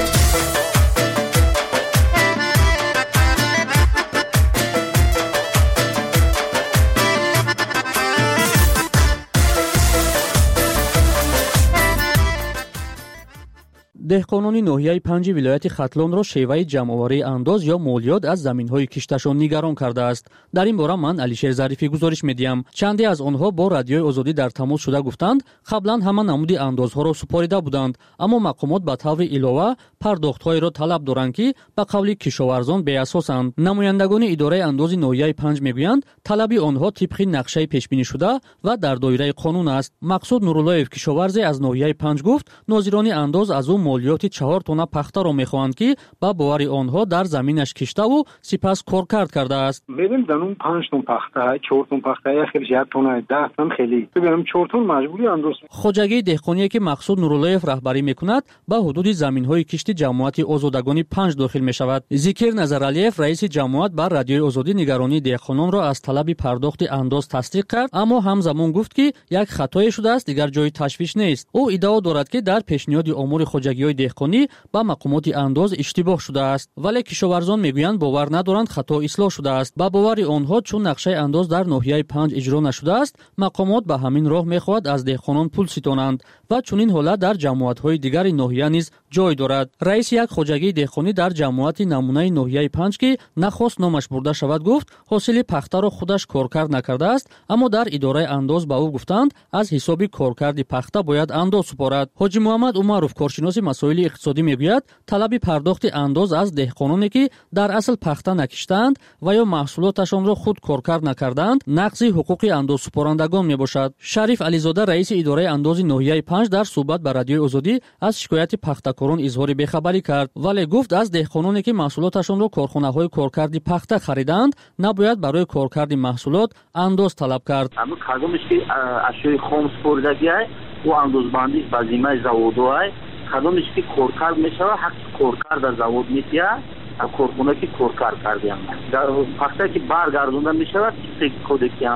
деҳқонони ноҳияи 5 вилояти хатлонро шеваи ҷамъоварии андоз ё молиёт аз заминҳои кишташон нигарон кардааст. дар ин бора ман алишер зарифӣ гузориш медиҳам. чанде аз онҳо бо радиои озодӣ дар тамос шуда гуфтанд қаблан ҳама намуди андозҳоро супорида буданд, аммо мақомот ба таври илова пардохтҳоеро талаб доранд ки ба қавли кишоварзон беасосанд. намояндагони идораи андози ноҳияи 5 мегӯянд талаби онҳо тибқи нақшаи пешбинишуда ва дар доираи қонун аст. мақсуд нуруллоев кишоварзе аз ноҳияи 5 гуфт нозирони андоз аз ӯ молиёти 4 тонна пахтаро мехоҳанд ки ба бовари онҳо дар заминаш киштаву сипас коркард кардааст. бебин данун 5 тонн пахта 4 тонн пахта яхелш 1 тонна 10 тонн хели бебинам 4 тонн маҷбури андоз. хоҷагии деҳқоние ки мақсуд нуруллоев раҳбарӣ мекунад ба ҳудуди заминҳои кишти ҷамоати озодагони 5 дохил мешавад. зикир назаралиев раиси ҷамоат ба радиои озодӣ нигаронии деҳқононро аз талаби пардохти андоз тасдиқ кард, аммо ҳамзамон гуфт ки як хатое шудааст, дигар ҷои ташвиш нест. ӯ иддао дорад ки дар пешниҳоди омури хоҷагиҳои деҳқонӣ ба мақомоти андоз иштибоҳ шудааст, вале кишоварзон мегӯянд бовар надоранд хато ислоҳ шудааст. ба бовари онҳо чун нақшаи андоз дар ноҳияи 5 иҷро нашудааст, мақомот ба ҳамин роҳ мехоҳад аз деҳқонон пул ситонанд ва чунин ҳолат дар ҷамоатҳои дигари ноҳия низ ҷой дорад. раиси як хоҷагии деҳқонӣ дар ҷамоати намунаи ноҳияи 5 ки нахост номаш бурда шавад гуфт ҳосили пахтаро худаш коркард накардааст, аммо дар идораи андоз ба ӯ гуфтанд аз ҳисоби коркарди пахта бояд андоз супорад. ҳоҷи муҳаммад умаров коршиноси масоили иқтисодӣ мегӯяд талаби пардохти андоз аз деҳқононе ки дар асл пахта накиштаанд ва ё маҳсулоташонро худ коркард накарданд нақзи ҳуқуқи андозсупорандагон мебошад. шариф ализода раиси идораи андози ноҳияи 5 дар суҳбат ба радиои озодӣ аз шикояти пахтакорон изҳори бехабарӣ кард, вале гуфт аз деҳқононе ки маҳсулоташонро корхонаҳои коркарди пахта хариданд набояд барои коркарди маҳсулот андоз талаб кард. кадомеш ки ашёи хом супоридагиай ӯ андозбандиш ба зиммаи заводоай кадомеш ки коркард мешавад ҳаққи коркард дар завод метиҳад корхона ки коркард кардиам пахтае ки баргардонда мешавад кодекси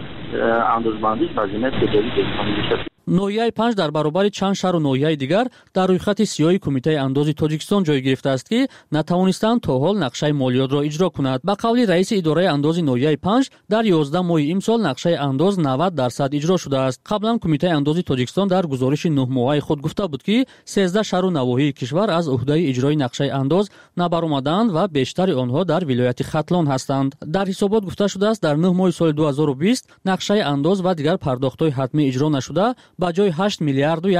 андозбандиш ба зиммаи хоҷагӣ деҳқонӣ мешавад. ноҳияи 5 дар баробари чанд шаҳру ноҳияи дигар дар рӯйхати сиёҳи кумитаи андози тоҷикистон ҷой гирифтааст ки натавонистанд то ҳол нақшаи молиётро иҷро кунад. ба қавли раиси идораи андози ноҳияи 5 дар 11 моҳи имсол нақшаи андоз 90% иҷро шудааст. қаблан кумитаи андози тоҷикистон дар гузориши 9 моҳаи худ гуфта буд ки 13 шаҳру навоҳии кишвар аз уҳдаи иҷрои нақшаи андоз набаромаданд ва бештари онҳо дар вилояти хатлон ҳастанд. дар ҳисобот гуфта шудааст дар 9 моҳи соли 2020 нақшаи андоз ва дигар пардохтҳои ҳатмӣ иҷро нашуда ба ҷои 8 миллиарду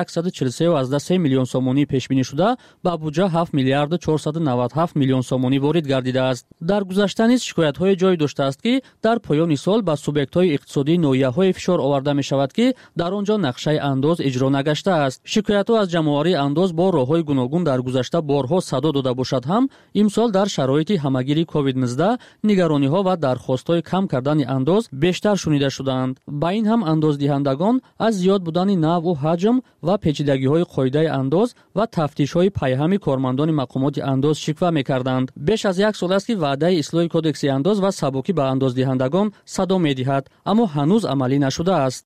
143 миллион сомонӣ пешбинӣ шуда ба буҷа 7 миллиарду 497 миллион сомонӣ ворид гардидааст. дар гузашта низ шикоятҳое ҷой доштааст ки дар поёни сол ба субъектҳои иқтисодии ноҳияҳое фишор оварда мешавад ки дар он ҷо нақшаи андоз иҷро нагаштааст. шикоятҳо аз ҷамъоварии андоз бо роҳҳои гуногун дар гузашта борҳо садо дода бошад ҳам имсол дар шароити ҳамагири COVID-19 нигарониҳо ва дархостҳои кам кардани андоз бештар шунида шудаанд. ба ин ҳам андоздиҳандагон аз зиёд будани навъу ҳаҷм ва печидагиҳои қоидаи андоз ва тафтишҳои пайҳами кормандони мақомоти андоз шиква мекарданд. беш аз як сол аст ки ваъдаи ислоҳи кодекси андоз ва сабукӣ ба андоздиҳандагон садо медиҳад, аммо ҳанӯз амалӣ нашудааст.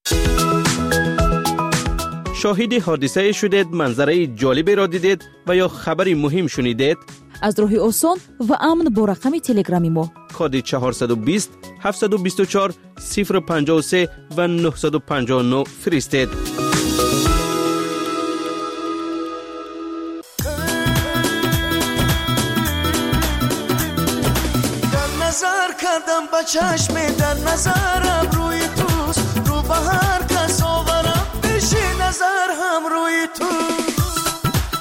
шоҳиди ҳодисае шудед, манзараи ҷолиберо дидед ва ё хабари муҳим шунидед? аз роҳи осон ва амн бо рақами телеграми мо کد 420 724 053 و 959 فرستید. در نظر کردم با چشم در نظرم روی توست رو به هر کس آورم بشی نظر هم روی توست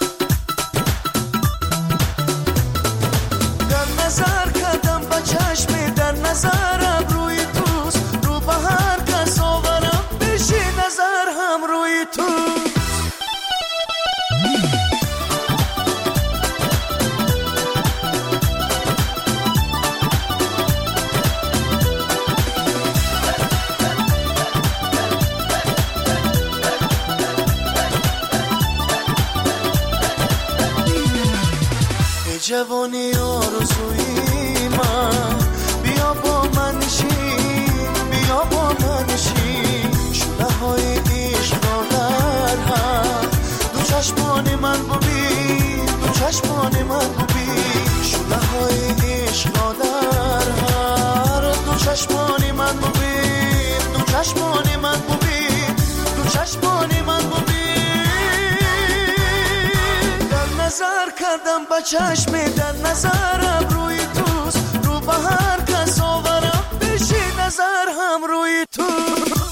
در نظر کردم با چشم در نظرم روی توست رو به هر کس آورم بشی نظر هم روی توست جوانی آرزوی من بیا با من نشین بیا با من نشین شونه های عشق را در هم دو چشمان من ببین دو چشمان من ببین شونه های عشق را در هم دو چشمان من ببین دو چشمان من ببین دو چشمان من ببین نظر کردم با چشم در نظرم روی توست رو به هر کس آورم بشی نظر هم روی توست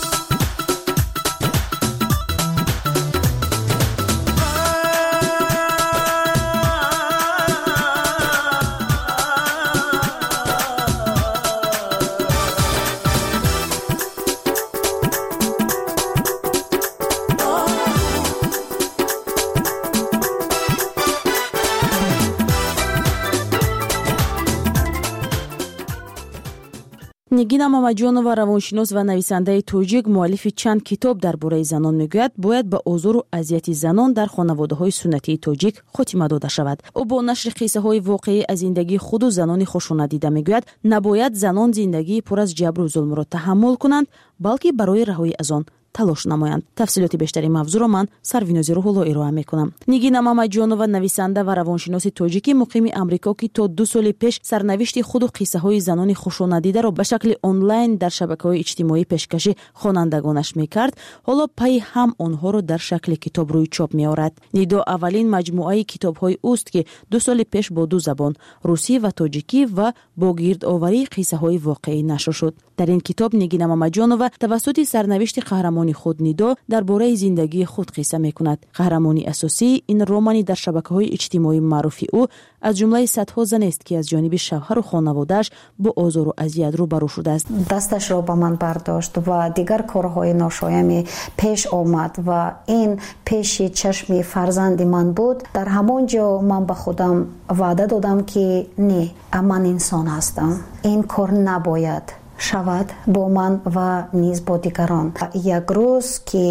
нигина мамаҷонова равоншинос ва нависандаи тоҷик муаллифи чанд китоб дар бораи занон мегӯяд бояд ба озору азияти занон дар хонаводаҳои суннатии тоҷик хотима дода шавад. ӯ бо нашри қиссаҳои воқеӣ аз зиндагии худу занони хушонадида мегӯяд набояд занон зиндагии пур аз ҷабру зулмро таҳаммул кунанд, балки барои раҳоӣ аз он талош намоянд. тафсилоти бештари мавзӯъро ман Сарвинози Рӯҳулло ироа мекунам. нигина мамаҷонова нависанда ва равоншиноси тоҷикӣ муқими амрико ки то 2 соли пеш сарнавишти худу қиссаҳои занони хушонадидаро ба шакли онлайн дар шабакаҳои иҷтимоӣ пешкашӣ хонандагонаш мекард, ҳоло пайи ҳам онҳоро дар шакли китоб рӯи чоп меорад. нидо аввалин маҷмуаи китобҳои уст ки 2 соли пеш бо 2 забон русӣ ва тоҷикӣ ва бо гирдоварии қиссаҳои воқеӣ нашр шуд. дар ин китоб нигина мамаҷонова тавассути сарнавишти қаҳрамони худ нидо дар бораи зиндагии худ қисса мекунад. қаҳрамони асосии ин романи дар шабакаҳои иҷтимоӣ маъруфи ӯ аз ҷумлаи садҳо заneст ки аз ҷониби шавҳару хонаводааш бо озору азият рӯбарӯ шудааст. дасташро ба ман бардошт ва дигар корҳои ношояме пеш омад ва ин пеши чашми фарзанди ман буд. дар ҳамон ҷо ман ба худам ваъда додам ки не, ман инсон ҳастам, ин кор набояд шавад бо ман ва низ бо дигарон. як рӯз ки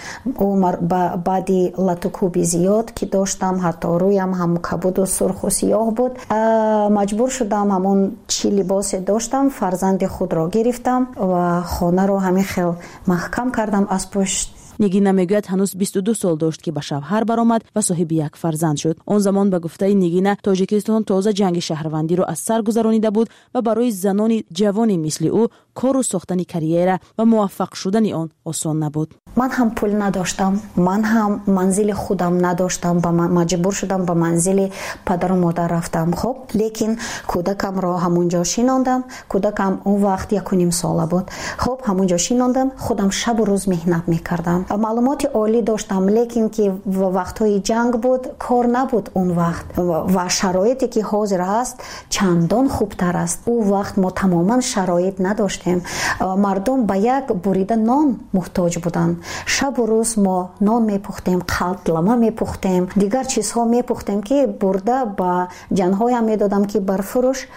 баъди латукуби зиёд ки доштам, ҳатто рӯям ҳам кабуду сурху сиёҳ буд, маҷбур шудам ҳамон чӣ либосе доштам фарзанди худро гирифтам ва хонаро ҳамин хел маҳкам кардам аз пушт. нигина мегӯяд ҳанӯз 22 сол дошт ки ба шавҳар баромад ва соҳиби як фарзанд шуд. он замон ба гуфтаи нигина тоҷикистон тоза ҷанги шаҳрвандиро аз сар гузаронида буд ва барои занони ҷавони мисли ӯ кору сохтани карьера ва муваффақ шудани он осон набуд. ман ҳам пул надоштам, ман ҳам манзили худам надоштам, маҷбур шудам ба манзили падару модар рафтам. хоб лекин кӯдакамро ҳамунҷо шинондам. кӯдакам он вақт 1.5 сола буд. хоб ҳамунҷо шинондам, худам шабу рӯз меҳнат мекардам. маълумоти олӣ доштам, лекин ки вақтҳои ҷанг буд, кор набуд он вақт ва шароите ки ҳозир ҳаст чандон хубтар аст. ӯ вақт мо тамоман шароит надоштем. мардум ба як бурида нон муҳтоҷ буданд. шабу рӯз мо нон мепухтем, қалтлама мепухтем, дигар чизҳо мепухтем ки бурда ба ҷанҳоям медодам ки барфурӯш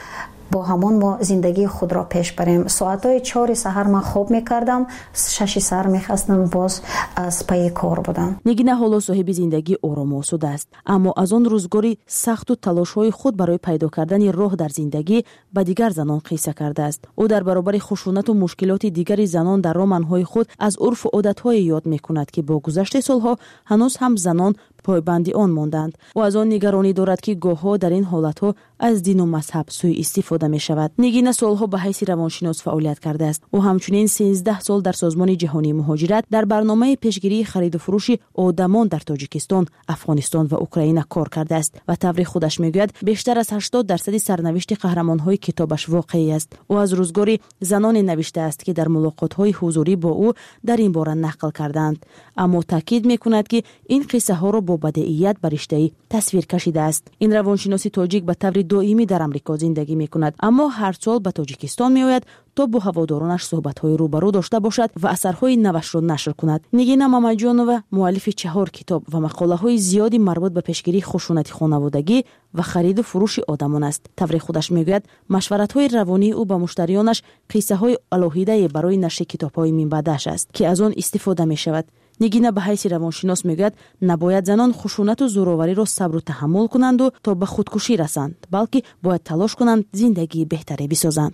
با همون ما زندگی خود را پیش بریم. ساعتهای 4 سحر من خواب میکردم، 6 سحر میخواستم باز از پای کار بودم. نگینه حالا صاحب زندگی آرام و آسوده است، اما از آن روزگاری سخت و تلاش‌های خود برای پیدا کردن راه در زندگی به دیگر زنان قصه کرده است. او در برابر خشونت و مشکلات دیگر زنان در رمان‌های خود از عرف و عادت‌های یاد می‌کند که با گذشت سال‌ها هنوز هم زنان پایبندی آن ماندند و از آن نگرانی دارد که گاه‌ها در این حالت‌ها از دین و مذهب سوء استفاده می‌شود. نگینه سال‌ها به حیث روانشناس فعالیت کرده است و همچنین 13 سال در سازمان جهانی مهاجرت در برنامه پیشگیری خرید و فروش آدمان در تاجیکستان، افغانستان و اوکراین کار کرده است و طور خودش میگوید بیشتر از 80% سرنوشت قهرمان‌های کتابش واقعی است و از روزگاری زنان نوشته است که در ملاقات‌های حضوری با او در این باره نقل کردند، اما تاکید می‌کند که این قصه‌ها را با بدیهیت برشته‌ای تصویر کشیده است. این روانشناسی تاجیک به طور دائمی در آمریکا زندگی می‌کند، اما هر سال به تاجیکستان می‌آید تا با هوادارانش صحبت‌های روبرو داشته باشد و اثرهای نوش را نشر کند. نگینه مامجانова مؤلف 4 کتاب و مقاله‌های زیادی مربوط به پیشگیری خشونت خانوادگی و خرید و فروش آدمان است. طور خودش میگوید مشورت‌های روانی او با مشتریانش قصه‌های الهیده برای نشر کتاب‌های منبعدش است که از آن استفاده می‌شود. نگینه به حیث روانشناس میگوید نباید زنان خشونت و زورآوری را صبر و تحمل کنند و تا به خودکشی رسند، بلکه باید تلاش کنند زندگی بهتری بسازند.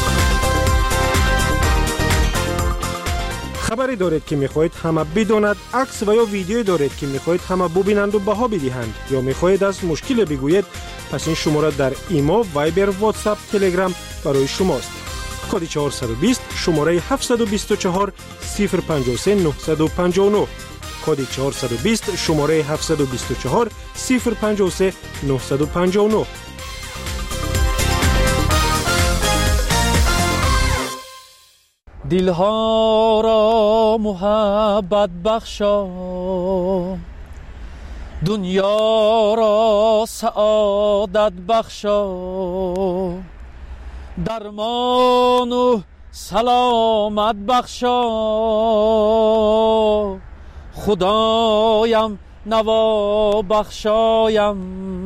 خبری دارید که میخواهید همه بداند، عکس و یا ویدیویی دارید که میخواهید همه ببینند و بها بدهند، یا میخواهید از مشکل بگویید، پس این شماره در ایما، وایبر، واتساپ، تلگرام برای شماست. کد 420 شماره 724 053 959. کد 420 شماره 724 053 959. دلها را محبت بخشا، دنیا را سعادت بخشا، درمان و سلامت بخشا، خدایم نوا بخشایم.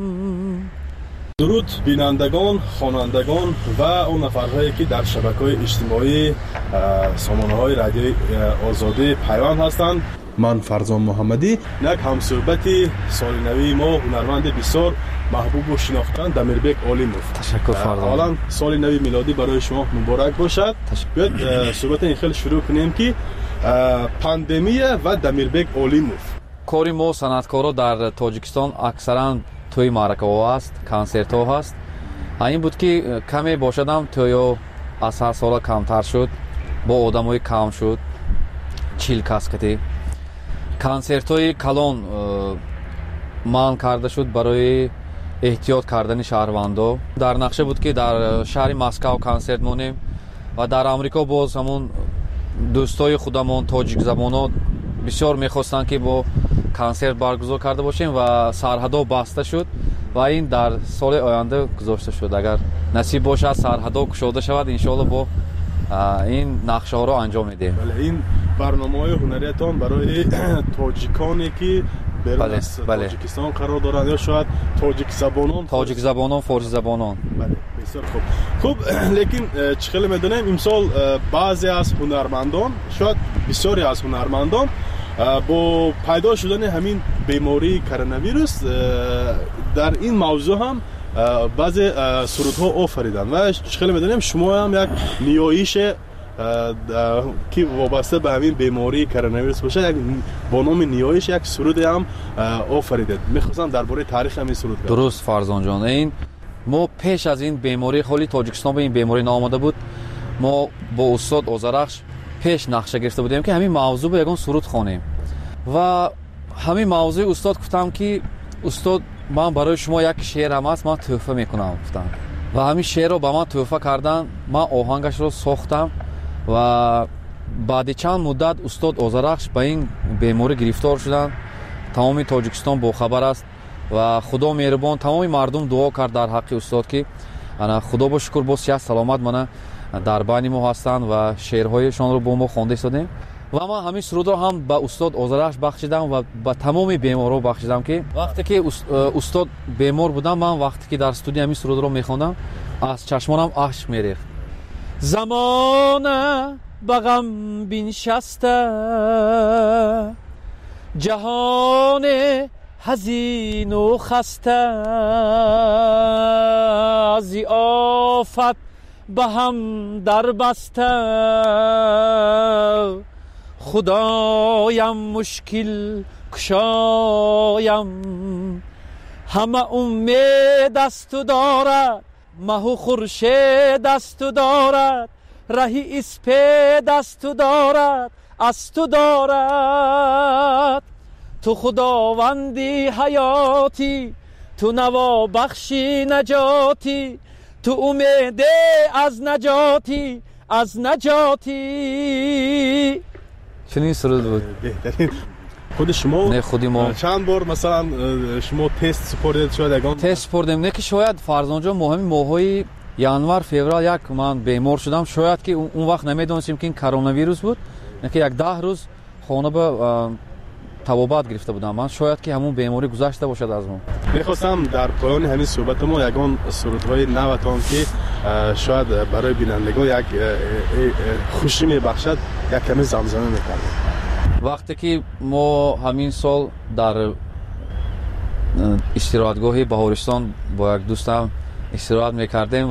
درود بینندگان، خوانندگان و اون نفرهایی که در شبکه‌های اجتماعی سامانه‌های رادیوی آزادی پیوند هستند. من فرزان محمدی، یک همصحبتی سال نوی ما هنرمند بسیار محبوب و شناخته دمیربک علیموف. تشکر فرزان. حالا سال نوی میلادی برای شما مبارک باشد. بیاید صحبت این خیلی شروع کنیم که پاندمی و دمیربک علیموف. کاری ما صنعتکارا در تاجیکستان اکثرا توی معرکه‌ها است، کنسرت‌ها هست. این بود که کمی باشدم توی از هر سال کمتر شد، با آدمای کم شد، 40 کس کتی. کنسرت‌های کلان من کرده شد برای احتیاط کردن شهروندان. در نقشه بود که در شهر مسکو کنسرت مونیم و در آمریکا باز همون دوستای خودمون تاجیک زبانا بسیار می‌خواستن که با کنسرت برگزار کرده باشیم و سرحدها بسته شد و این در سال آینده گذاشته شد. اگر نصیب باشد سرحدها گشوده شود انشالله با این نقشه ها را انجام میدیم. بله، این برنامه‌های هنریتان برای تاجیکانی که بیرون از تاجیکستان قرار دارند یا شاید تاجیک زبانان، فارسی زبانان. بله، بسیار خوب. لیکن چخیلی میدونیم امسال بعضی از هنرمندان، شاید بسیاری از هنرمندان با پیدا شدن همین بیماری کرونا ویروس در این موضوع هم بعضی سرودها آفریدن و خیلی میدونیم شما هم یک نیایش که وابسته به همین بیماری کرونا ویروس باشه، با نام نیایش یک سرود هم آفریدید. میخواستم درباره تاریخ همین سرود بگم. درست فرزان جان، این ما پیش از این بیماری خالی تاجیکستان به این بیماری ناماده بود، ما با استاد آذرخش پیش نقشه گرفته بودیم که همین موضوع به یگان سرود خوانیم و همین موضوع استاد گفتم که استاد من برای شما یک شعر هم هست من تحفه میکنم گفتم و همین شعر رو به من تحفه کردن. من آهنگش رو ساختم و بعد چند مدت استاد آذرخش به این بیماری گرفتار شدن. تمام تاجیکستان با خبر است و خدا مهربان تمام مردم دعا کرد در حق استاد که انا خدا با شکر با صحت سلامت منه در بین ما هستند و شعرهایشان رو با ما خوانده ایستادیم و من همین سرود رو هم با استاد آذرخش بخشیدم و با تمام بیمارا بخشیدم که وقتی که استاد بیمار بودم من وقتی که در استودیو همین سرود رو میخوندم از چشمانم اشک میریخت. زمانه بغم بنشسته جهان حزین و خسته از آفت به هم در بسته خدایم مشکل کشایم همه امید است و دارد مه و خورشید است و دارد رهی اسپید است و دارد است و دارد تو خداوندی حیاتی تو نوا بخشی نجاتی تو امید از نجاتی از نجاتی. چنین سرود بود. بهترین خود شما نه خودی ما چند بار مثلا شما تست سپردید شاید یگان تست سپردیم نه که شاید فرزانجا مهم ماهای ینوار فوریه یک من بیمار شدم شاید که اون وقت نمیدونستیم که این کرونا ویروس بود نه که یک 10 روز خانه به طبابت گرفته بودم من شاید که همون بیماری گذشته باشد از ما. میخواستم در پایان همین صحبت ما یگان سرودهای نوتان که شاید برای بینندگان یک خوشی میبخشد یک کمی زمزمه میکنیم. وقتی که ما همین سال در استراحتگاه بهارستان با یک دوستم استراحت میکردیم